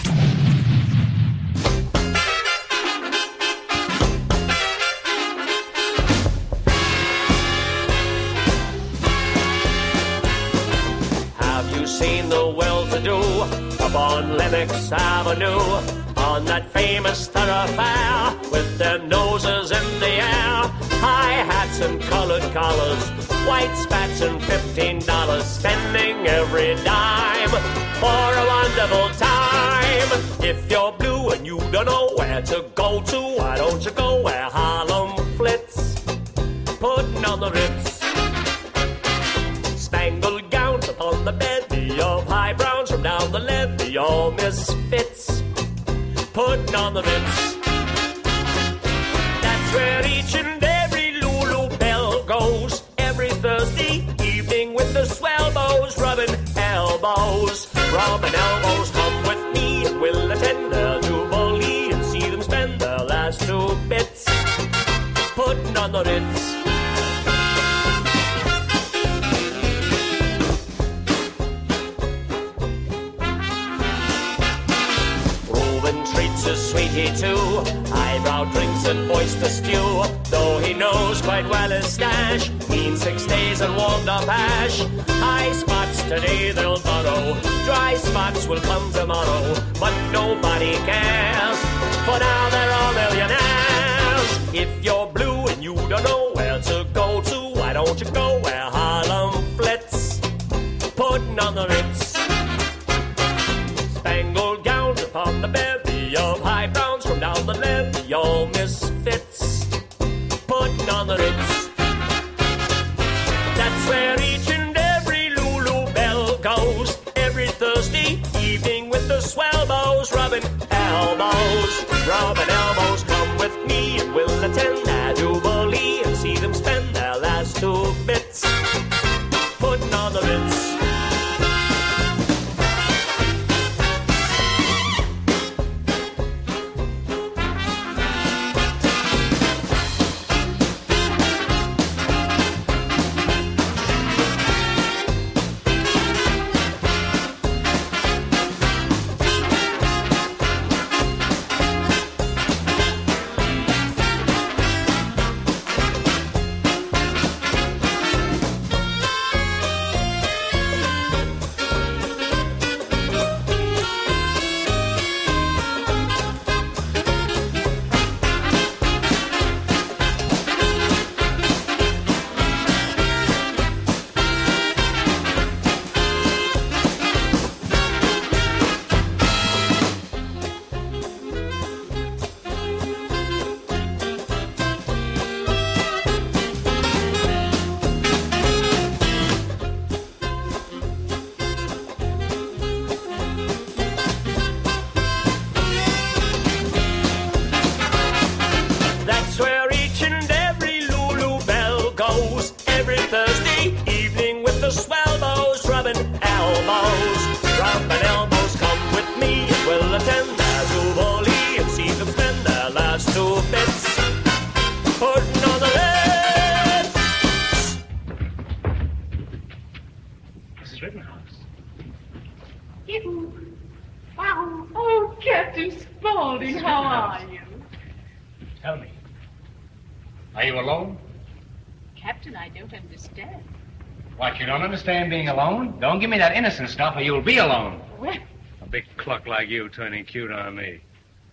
Have you seen the well-to-do up on Lenox Avenue? On that famous thoroughfare with their noses in the air, high hats and colored collars, white spats and $15, spending every dime for a wonderful time. If you're blue and you don't know where to go to, why don't you go where Harlem flits, putting on the Ritz. Spangled gowns upon the bevy of high browns from down the levee, all misfits, putting on the Ritz. That's where each and every Lulu Belle goes every Thursday evening with the swell bows, rubbing elbows. Rubbing elbows, come with me and we'll attend their jubilee and see them spend their last 2 bits, putting on the Ritz. Sweetie too, eyebrow drinks and oyster stew. Though he knows quite well his stash, mean 6 days and warmed up ash. High spots today they'll borrow, dry spots will come tomorrow, but nobody cares, for now they're all millionaires. If you're blue and you don't know where to go to, why don't you go where Harlem flits, putting on the Ritz. Spangled gowns upon the bevy of high browns from down the levee, all misfits, putting on the Ritz. That's where each and every Lulu Belle goes every Thursday evening with the swell bows, rubbing elbows. Rubbing elbows, come with me and we'll attend their jubilee and see them spend their last 2 bits, putting on the Ritz. Are you alone? Captain, I don't understand. What, you don't understand being alone? Don't give me that innocent stuff or you'll be alone. Well, A big cluck like you turning cute on me.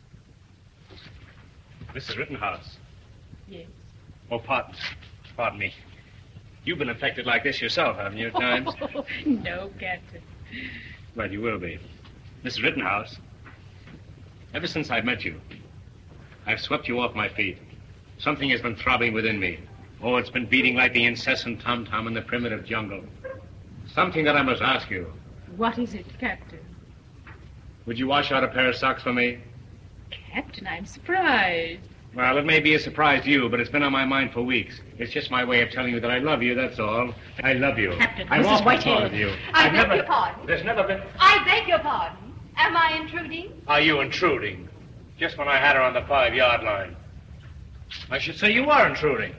Mrs. Rittenhouse. yes. Oh, pardon me. You've been affected like this yourself, haven't you, at times? No, Captain. Well, you will be. Mrs. Rittenhouse, ever since I've met you, I've swept you off my feet. Something has been throbbing within me. Oh, it's been beating like the incessant tom-tom in the primitive jungle. Something that I must ask you. What is it, Captain? Would you wash out a pair of socks for me? Captain, I'm surprised. Well, it may be a surprise to you, but it's been on my mind for weeks. It's just my way of telling you that I love you, that's all. I love you. Captain, I'm Mrs. awfully Whitehead. fond of you. I beg your pardon. There's never been... I beg your pardon. Am I intruding? Are you intruding? Just when I had her on the 5-yard line. I should say you are intruding.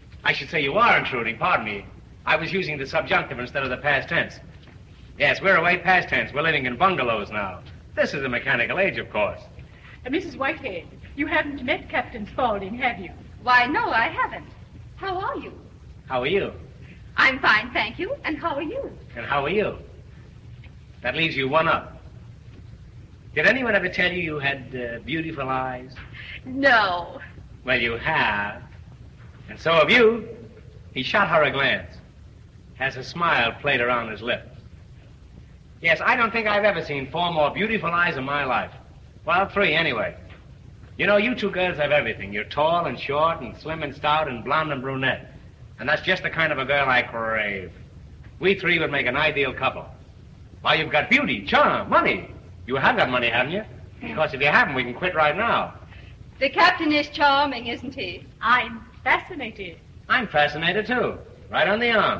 Pardon me. I was using the subjunctive instead of the past tense. Yes, we're away past tense. We're living in bungalows now. This is the mechanical age, of course. Mrs. Whitehead, you haven't met Captain Spaulding, have you? Why, no, I haven't. How are you? How are you? I'm fine, thank you. And how are you? And how are you? That leaves you one up. Did anyone ever tell you you had beautiful eyes? No. Well, you have. And so have you. He shot her a glance. Has a smile played around his lips. Yes, I don't think I've ever seen 4 more beautiful eyes in my life. Well, 3 anyway. You know, you 2 girls have everything. You're tall and short and slim and stout and blonde and brunette. And that's just the kind of a girl I crave. We 3 would make an ideal couple. Why, you've got beauty, charm, money. You have got money, haven't you? Because if you haven't, we can quit right now. The captain is charming, isn't he? I'm fascinated. I'm fascinated, too. Right on the arm.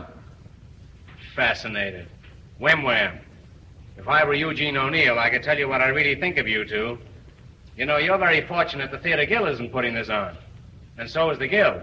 Fascinated. Whim. If I were Eugene O'Neill, I could tell you what I really think of you 2. You know, you're very fortunate the Theater Guild isn't putting this on. And so is the Guild.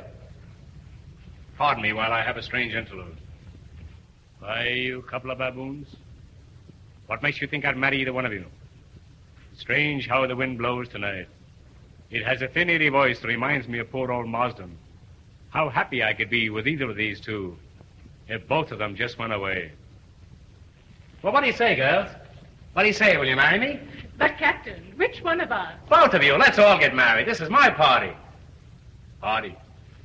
Pardon me while I have a strange interlude. Why, you couple of baboons? What makes you think I'd marry either one of you? Strange how the wind blows tonight. It has a thin, eerie voice that reminds me of poor old Marsden. How happy I could be with either of these 2 if both of them just went away. Well, what do you say, girls? What do you say? Will you marry me? But, Captain, which one of us? Both of you. Let's all get married. This is my party. Party.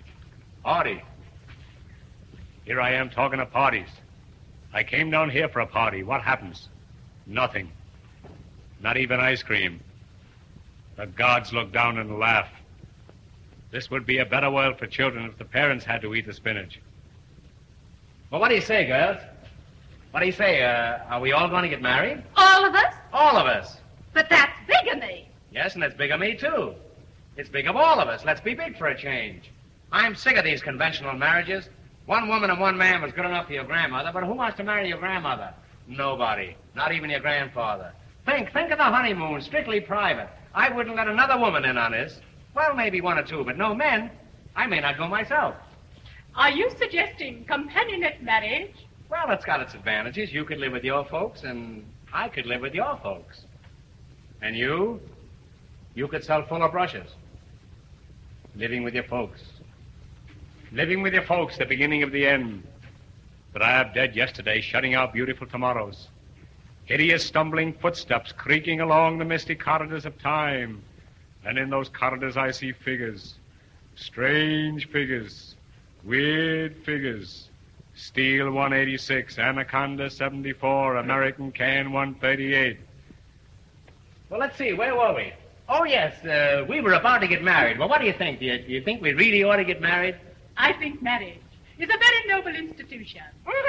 Here I am talking of parties. I came down here for a party. What happens? Nothing. Not even ice cream. The gods look down and laugh. This would be a better world for children if the parents had to eat the spinach. Well, what do you say, girls? What do you say? Are we all going to get married? All of us? All of us. But that's bigamy. Yes, and it's big of me, too. It's big of all of us. Let's be big for a change. I'm sick of these conventional marriages. 1 woman and 1 man was good enough for your grandmother, but who wants to marry your grandmother? Nobody. Not even your grandfather. Think of the honeymoon, strictly private. I wouldn't let another woman in on this. Well, maybe 1 or 2, but no men. I may not go myself. Are you suggesting companionate marriage? Well, it's got its advantages. You could live with your folks, and I could live with your folks. And you could sell fuller brushes. Living with your folks. Living with your folks, the beginning of the end. But I am dead yesterday, shutting out beautiful tomorrows. Hideous stumbling footsteps creaking along the misty corridors of time. And in those corridors I see figures. Strange figures. Weird figures. Steel 186, Anaconda 74, American Can 138. Well, let's see, where were we? Oh, yes, we were about to get married. Well, what do you think? Do you think we really ought to get married? I think marriage is a very noble institution.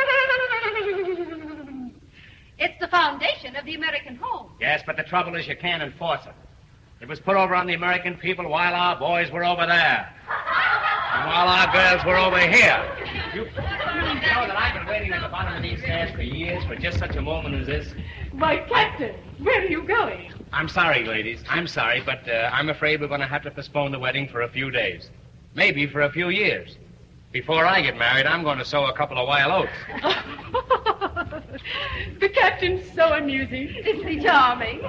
It's the foundation of the American home. Yes, but the trouble is you can't enforce it. It was put over on the American people while our boys were over there. And while our girls were over here. You know that I've been waiting at the bottom of these stairs for years for just such a moment as this? Why, Captain, where are you going? I'm sorry, ladies. I'm sorry, but I'm afraid we're going to have to postpone the wedding for a few days. Maybe for a few years. Before I get married, I'm going to sow a couple of wild oats. The Captain's so amusing. Isn't he charming?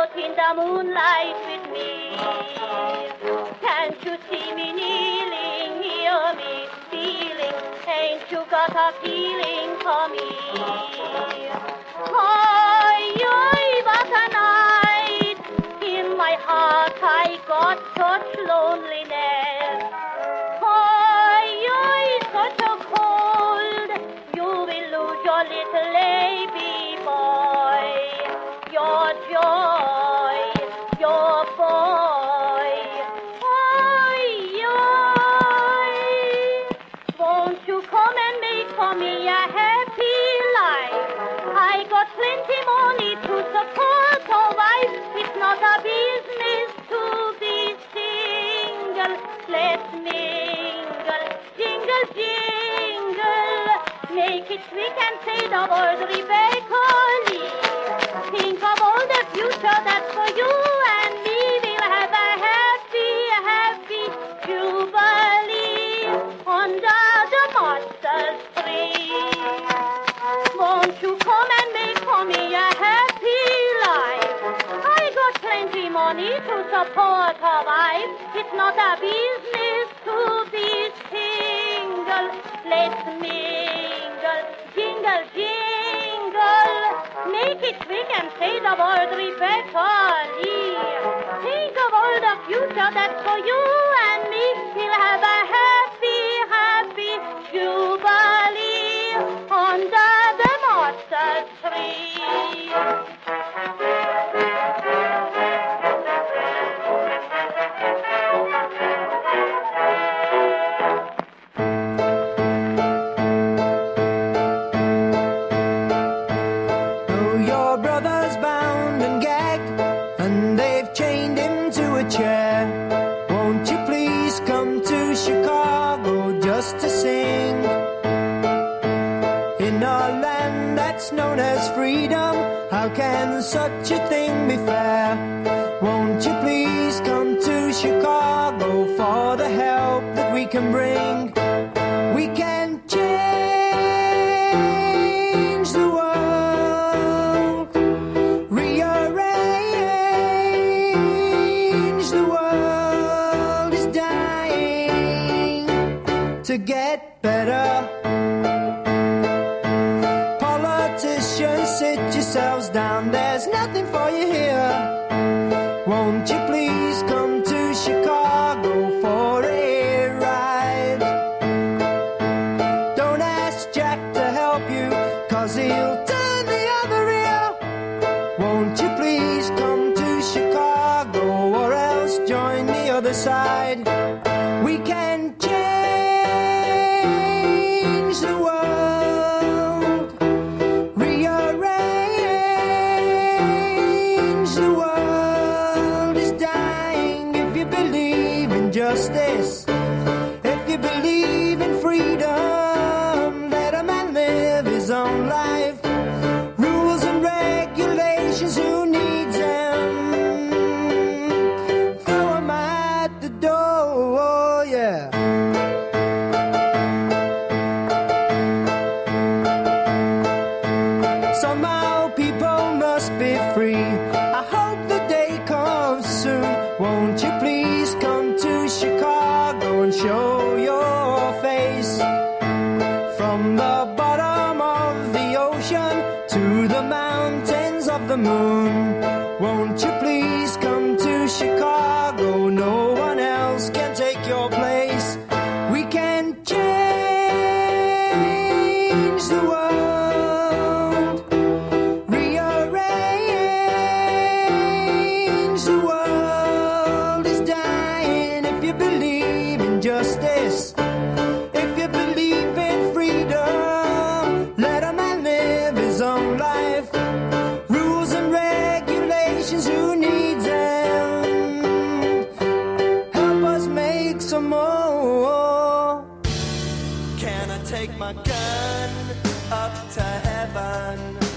out in the moonlight with me. Can't you see me kneeling, hear me feeling? Ain't you got a feeling for me? What a night! In my heart I got such loneliness. Such a cold. You will lose your little baby boy, your joy, your boy. Won't you come and make for me a happy life? I got plenty money to support a wife. It's not a business to be single. Let's mingle, jingle, jingle. Make it quick and say the word Rebecca Lee. Think of all the future that's for you and me. We'll have a happy, happy jubilee under the mustard tree. Won't you come and make for me a happy life? I got plenty money to support a wife. It's not a business to be single. Let's mingle, jingle, jingle. Make it quick and say the word Rebecca Lee. Think of all the future that's for you and me. We'll have a happy, happy jubilee under the mustard tree. To sing in a land that's known as freedom. How can such a thing be fair? Won't you please come to Chicago for the help that we can bring? We can change the world, rearrange the world is dying to get better. Politicians, sit yourselves down. There's nothing for you here. Won't you please come to Chicago for a ride? Don't ask Jack to help you, 'cause he'll turn the other ear. Won't you please come to Chicago, or else join the other side? We can change the world, rearrange the world is dying. If you believe in justice, if you believe in freedom, let a man live his own life. Rules and regulations, who needs them? Throw 'em at the door, oh yeah. Somehow people must be free. I hope the day comes soon. Won't you please come to Chicago and show your face? From the bottom of the ocean to the mountains of the moon. Won't you please come to Chicago? No one else can take your place. We can change the world, rearrange the world is dying. If you believe in justice, if you believe in freedom, let a man live his own life. Rules and regulations, who needs them? Help us make some more. Can I take my gun up to heaven?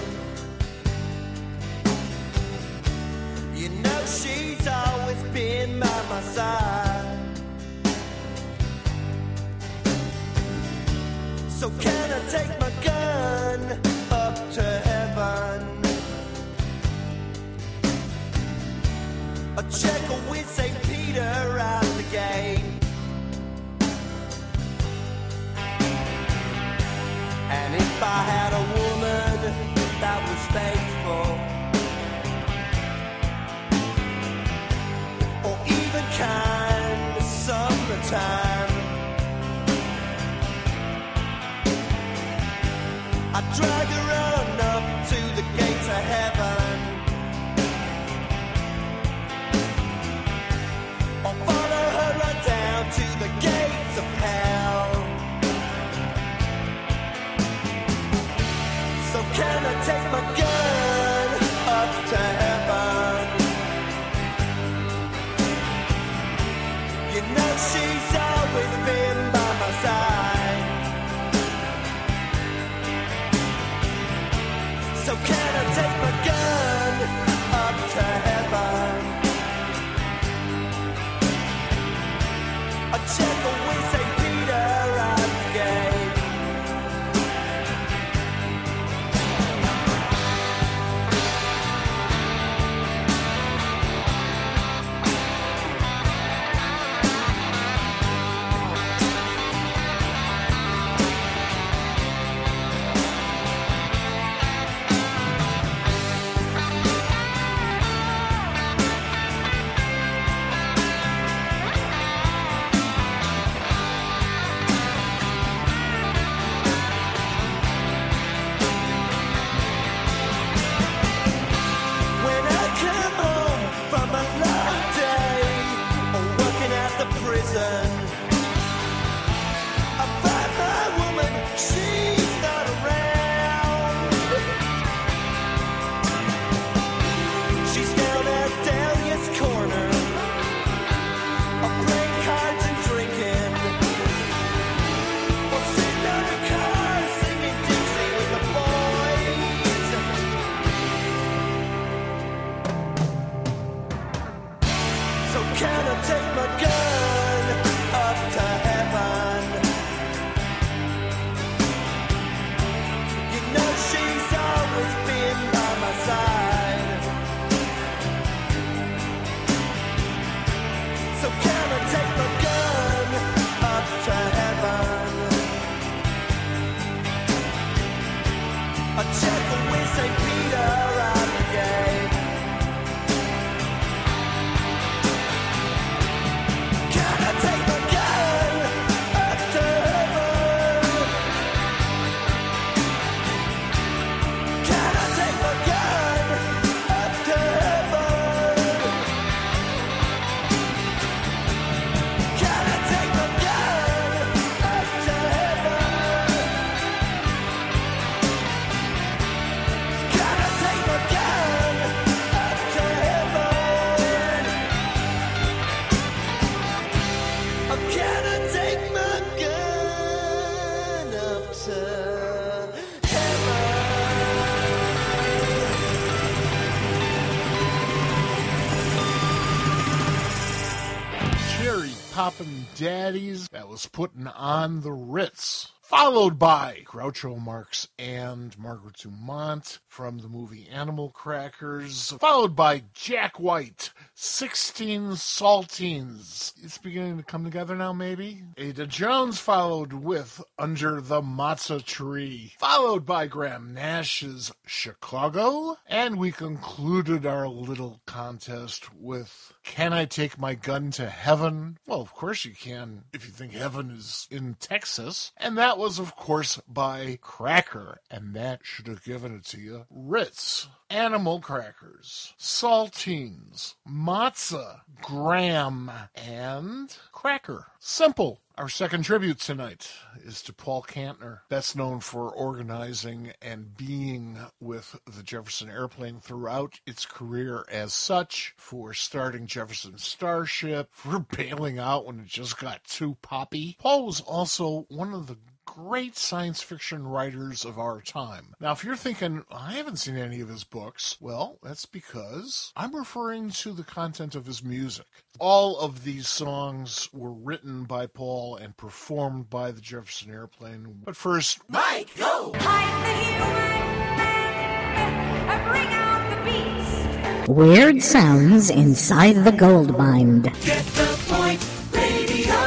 You know she's always been by my side. So can I take my gun up to heaven? a checker with St. Peter out the gate. And if I had a woman that was faithful, or even kind summertime, I'd drag her on up to the gates of heaven, or follow her right down to the gates of hell. So can I take my gun up to heaven? You know she's always been by my side. So can I take my gun up to heaven? A checker with St. Peter at the gate. Poppin' Daddies, that was putting on the Ritz. Followed by Groucho Marx and Margaret Dumont from the movie Animal Crackers. Followed by Jack White, 16 Saltines. It's beginning to come together now, maybe? Ada Jones followed with Under the Matzah Tree. Followed by Graham Nash's Chicago. And we concluded our little contest with Can I Take My Gun to Heaven? Well, of course you can if you think heaven is in Texas. And that was, of course, by Cracker, and that should have given it to you. Ritz, Animal Crackers, Saltines, Matzah, Graham, and Cracker. Simple. Our second tribute tonight is to Paul Kantner, best known for organizing and being with the Jefferson Airplane throughout its career as such, for starting Jefferson Starship, for bailing out when it just got too poppy. Paul was also one of the great science fiction writers of our time. Now, if you're thinking, I haven't seen any of his books, well, that's because I'm referring to the content of his music. All of these songs were written by Paul and performed by the Jefferson Airplane. But first, Mike, go! Hide the human, bring out the beast. Weird sounds inside the gold mine. Get the point radio.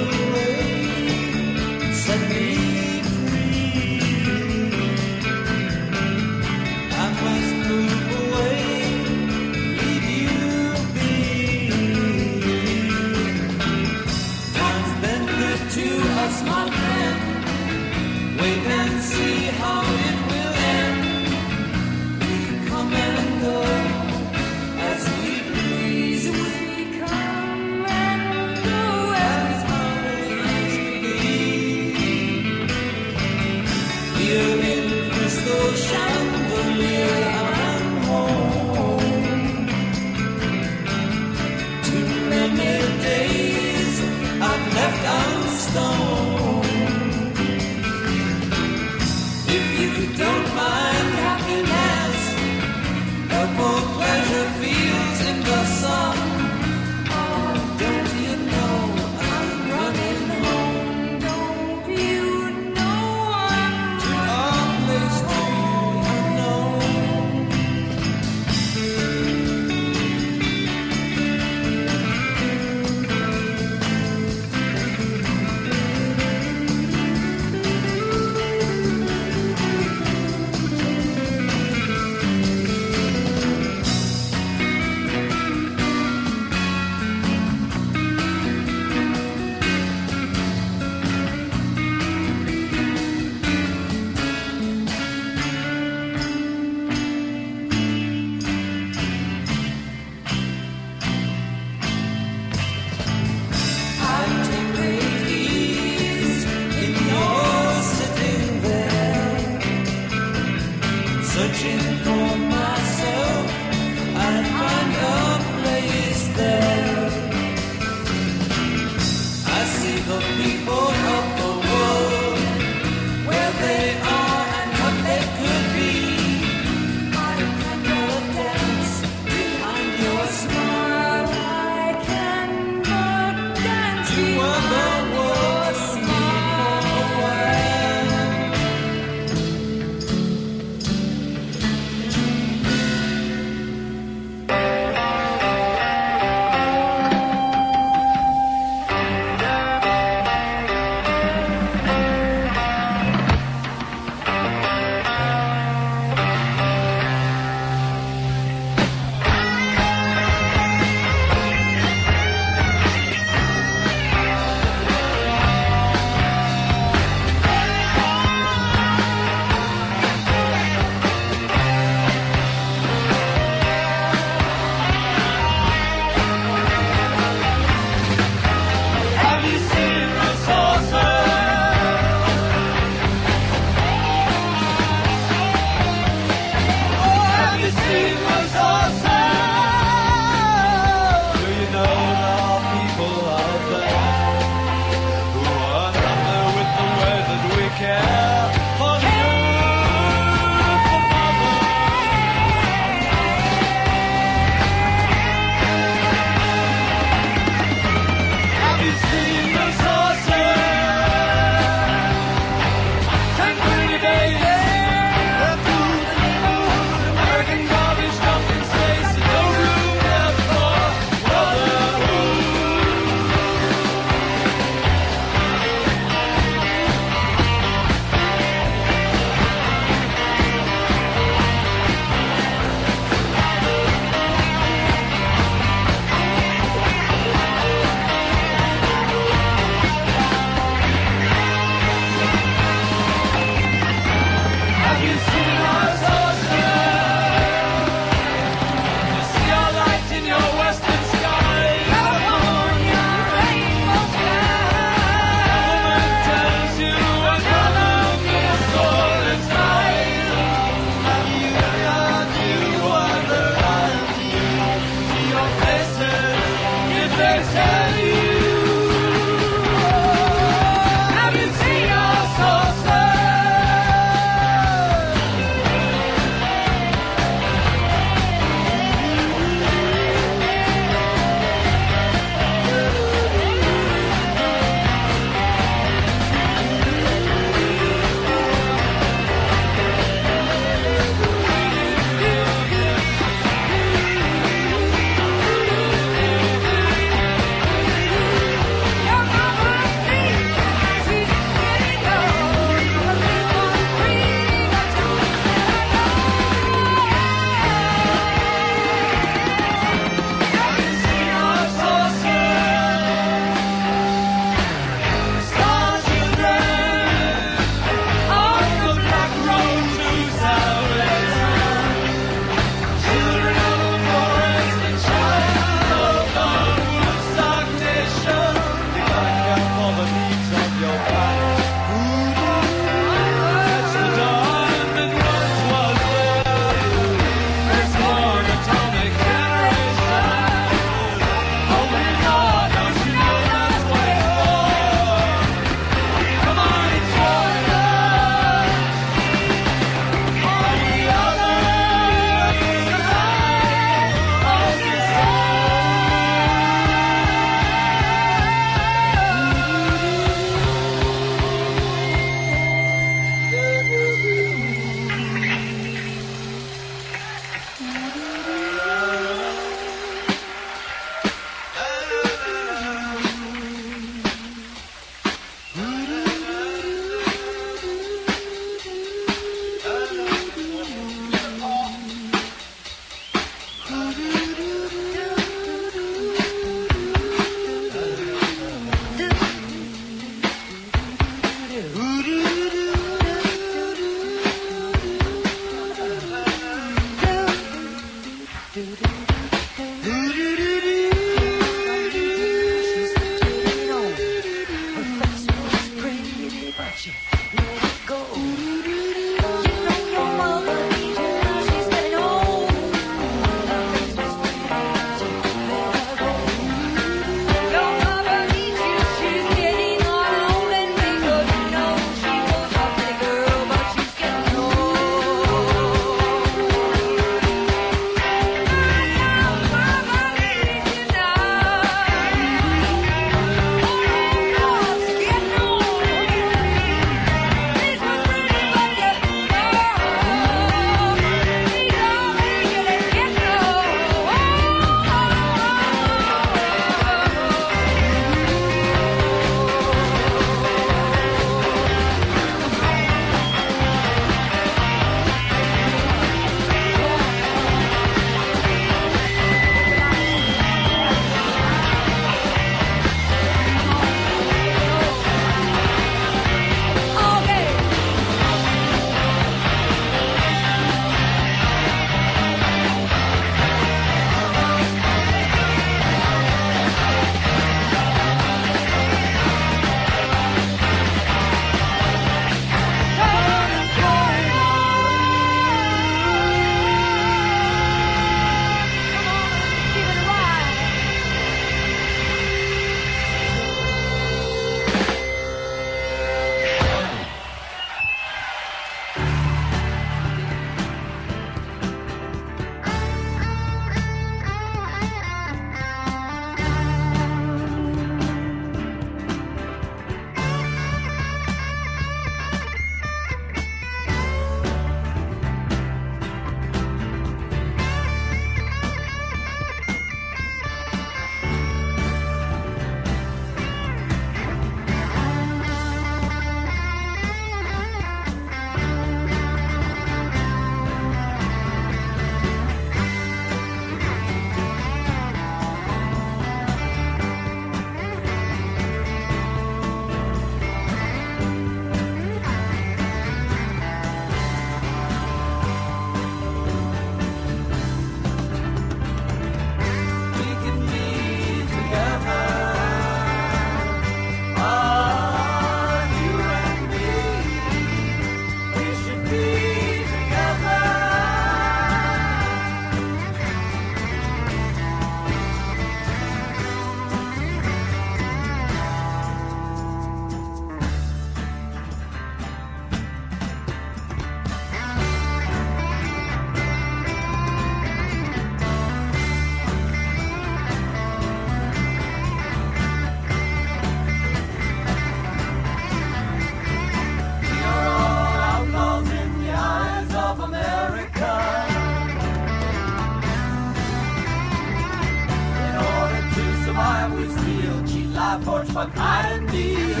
torch for cotton deal.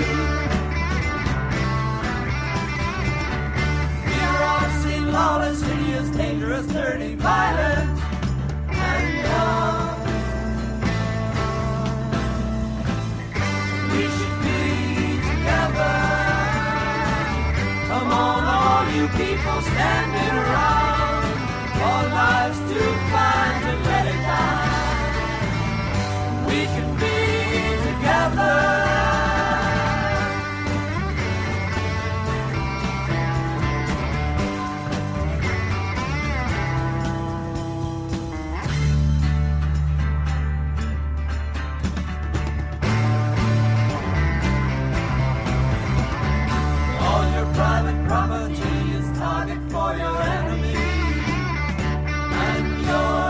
We're all seen lawless, hideous, dangerous, dirty, violent, and young. We should be together. Come on, all you people standing around, for lives too fine to let it die. We can be together. All your private property is target for your enemy, and your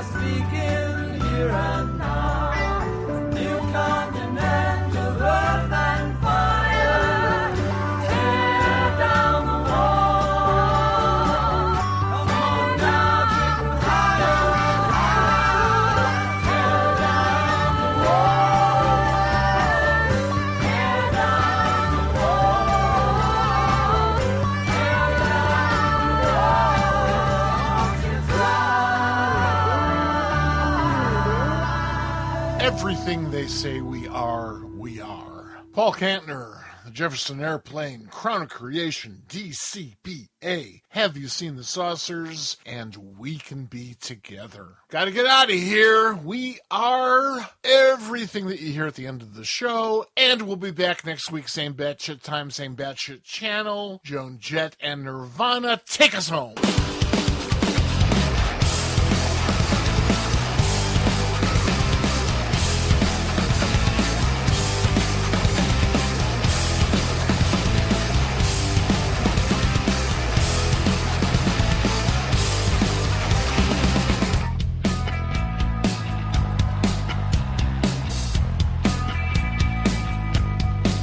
are speaking here and now. New continent of earth and fire. Tear down the wall. Come on now, drift higher and higher. Tear down the wall. Tear down the wall. Tear down the wall. Everything they say we are, we are. Paul Kantner, the Jefferson Airplane, Crown of Creation, DCBA, Have You Seen the Saucers, and We Can Be Together. Gotta get out of here. We are everything that you hear at the end of the show, and we'll be back next week, same batshit time, same batshit channel. Joan Jett and Nirvana, take us home.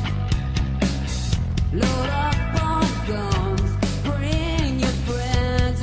Load up on guns, bring your friends.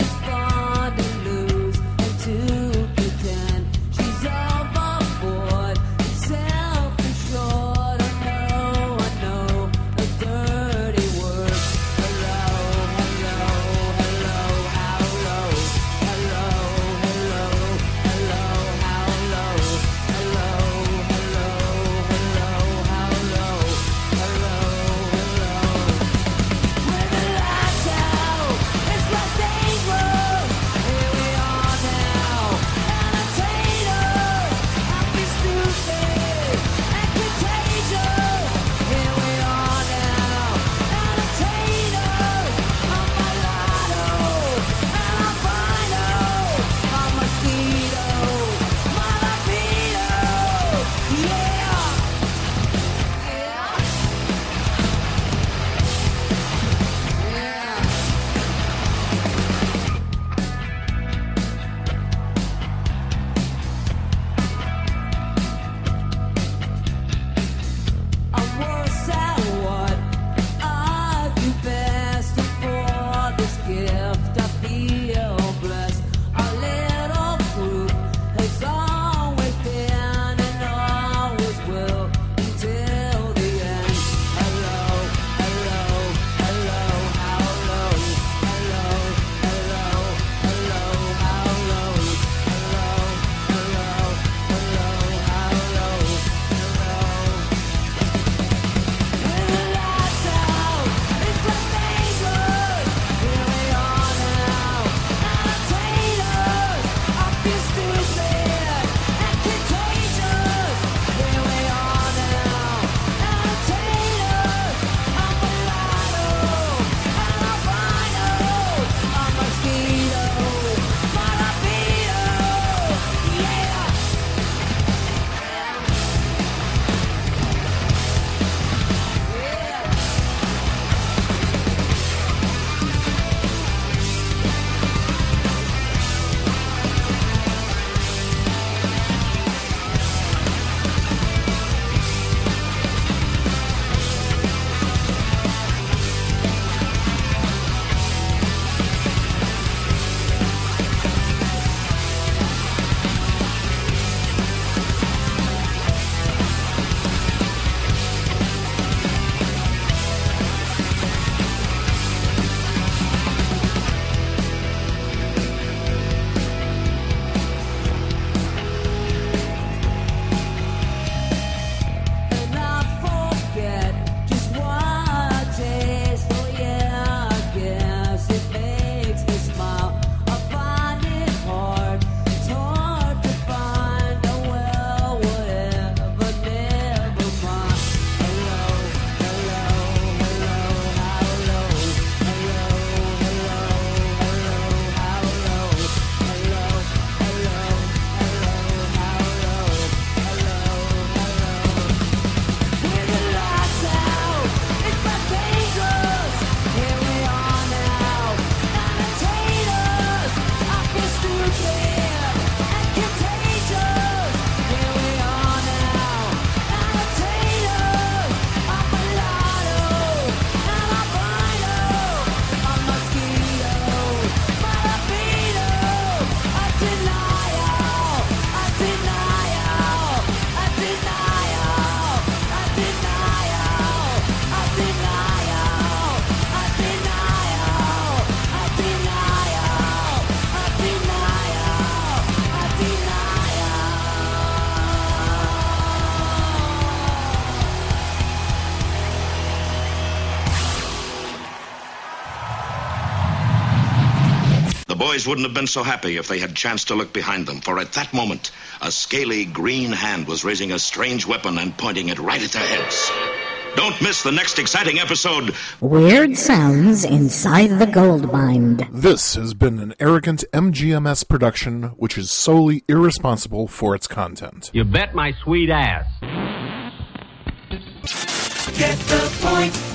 boys wouldn't have been so happy if they had chanced to look behind them, for at that moment, a scaly green hand was raising a strange weapon and pointing it right at their heads. Don't miss the next exciting episode. Weird Sounds Inside the Gold Mine. This has been an arrogant MGMS production which is solely irresponsible for its content. You bet my sweet ass. Get the point.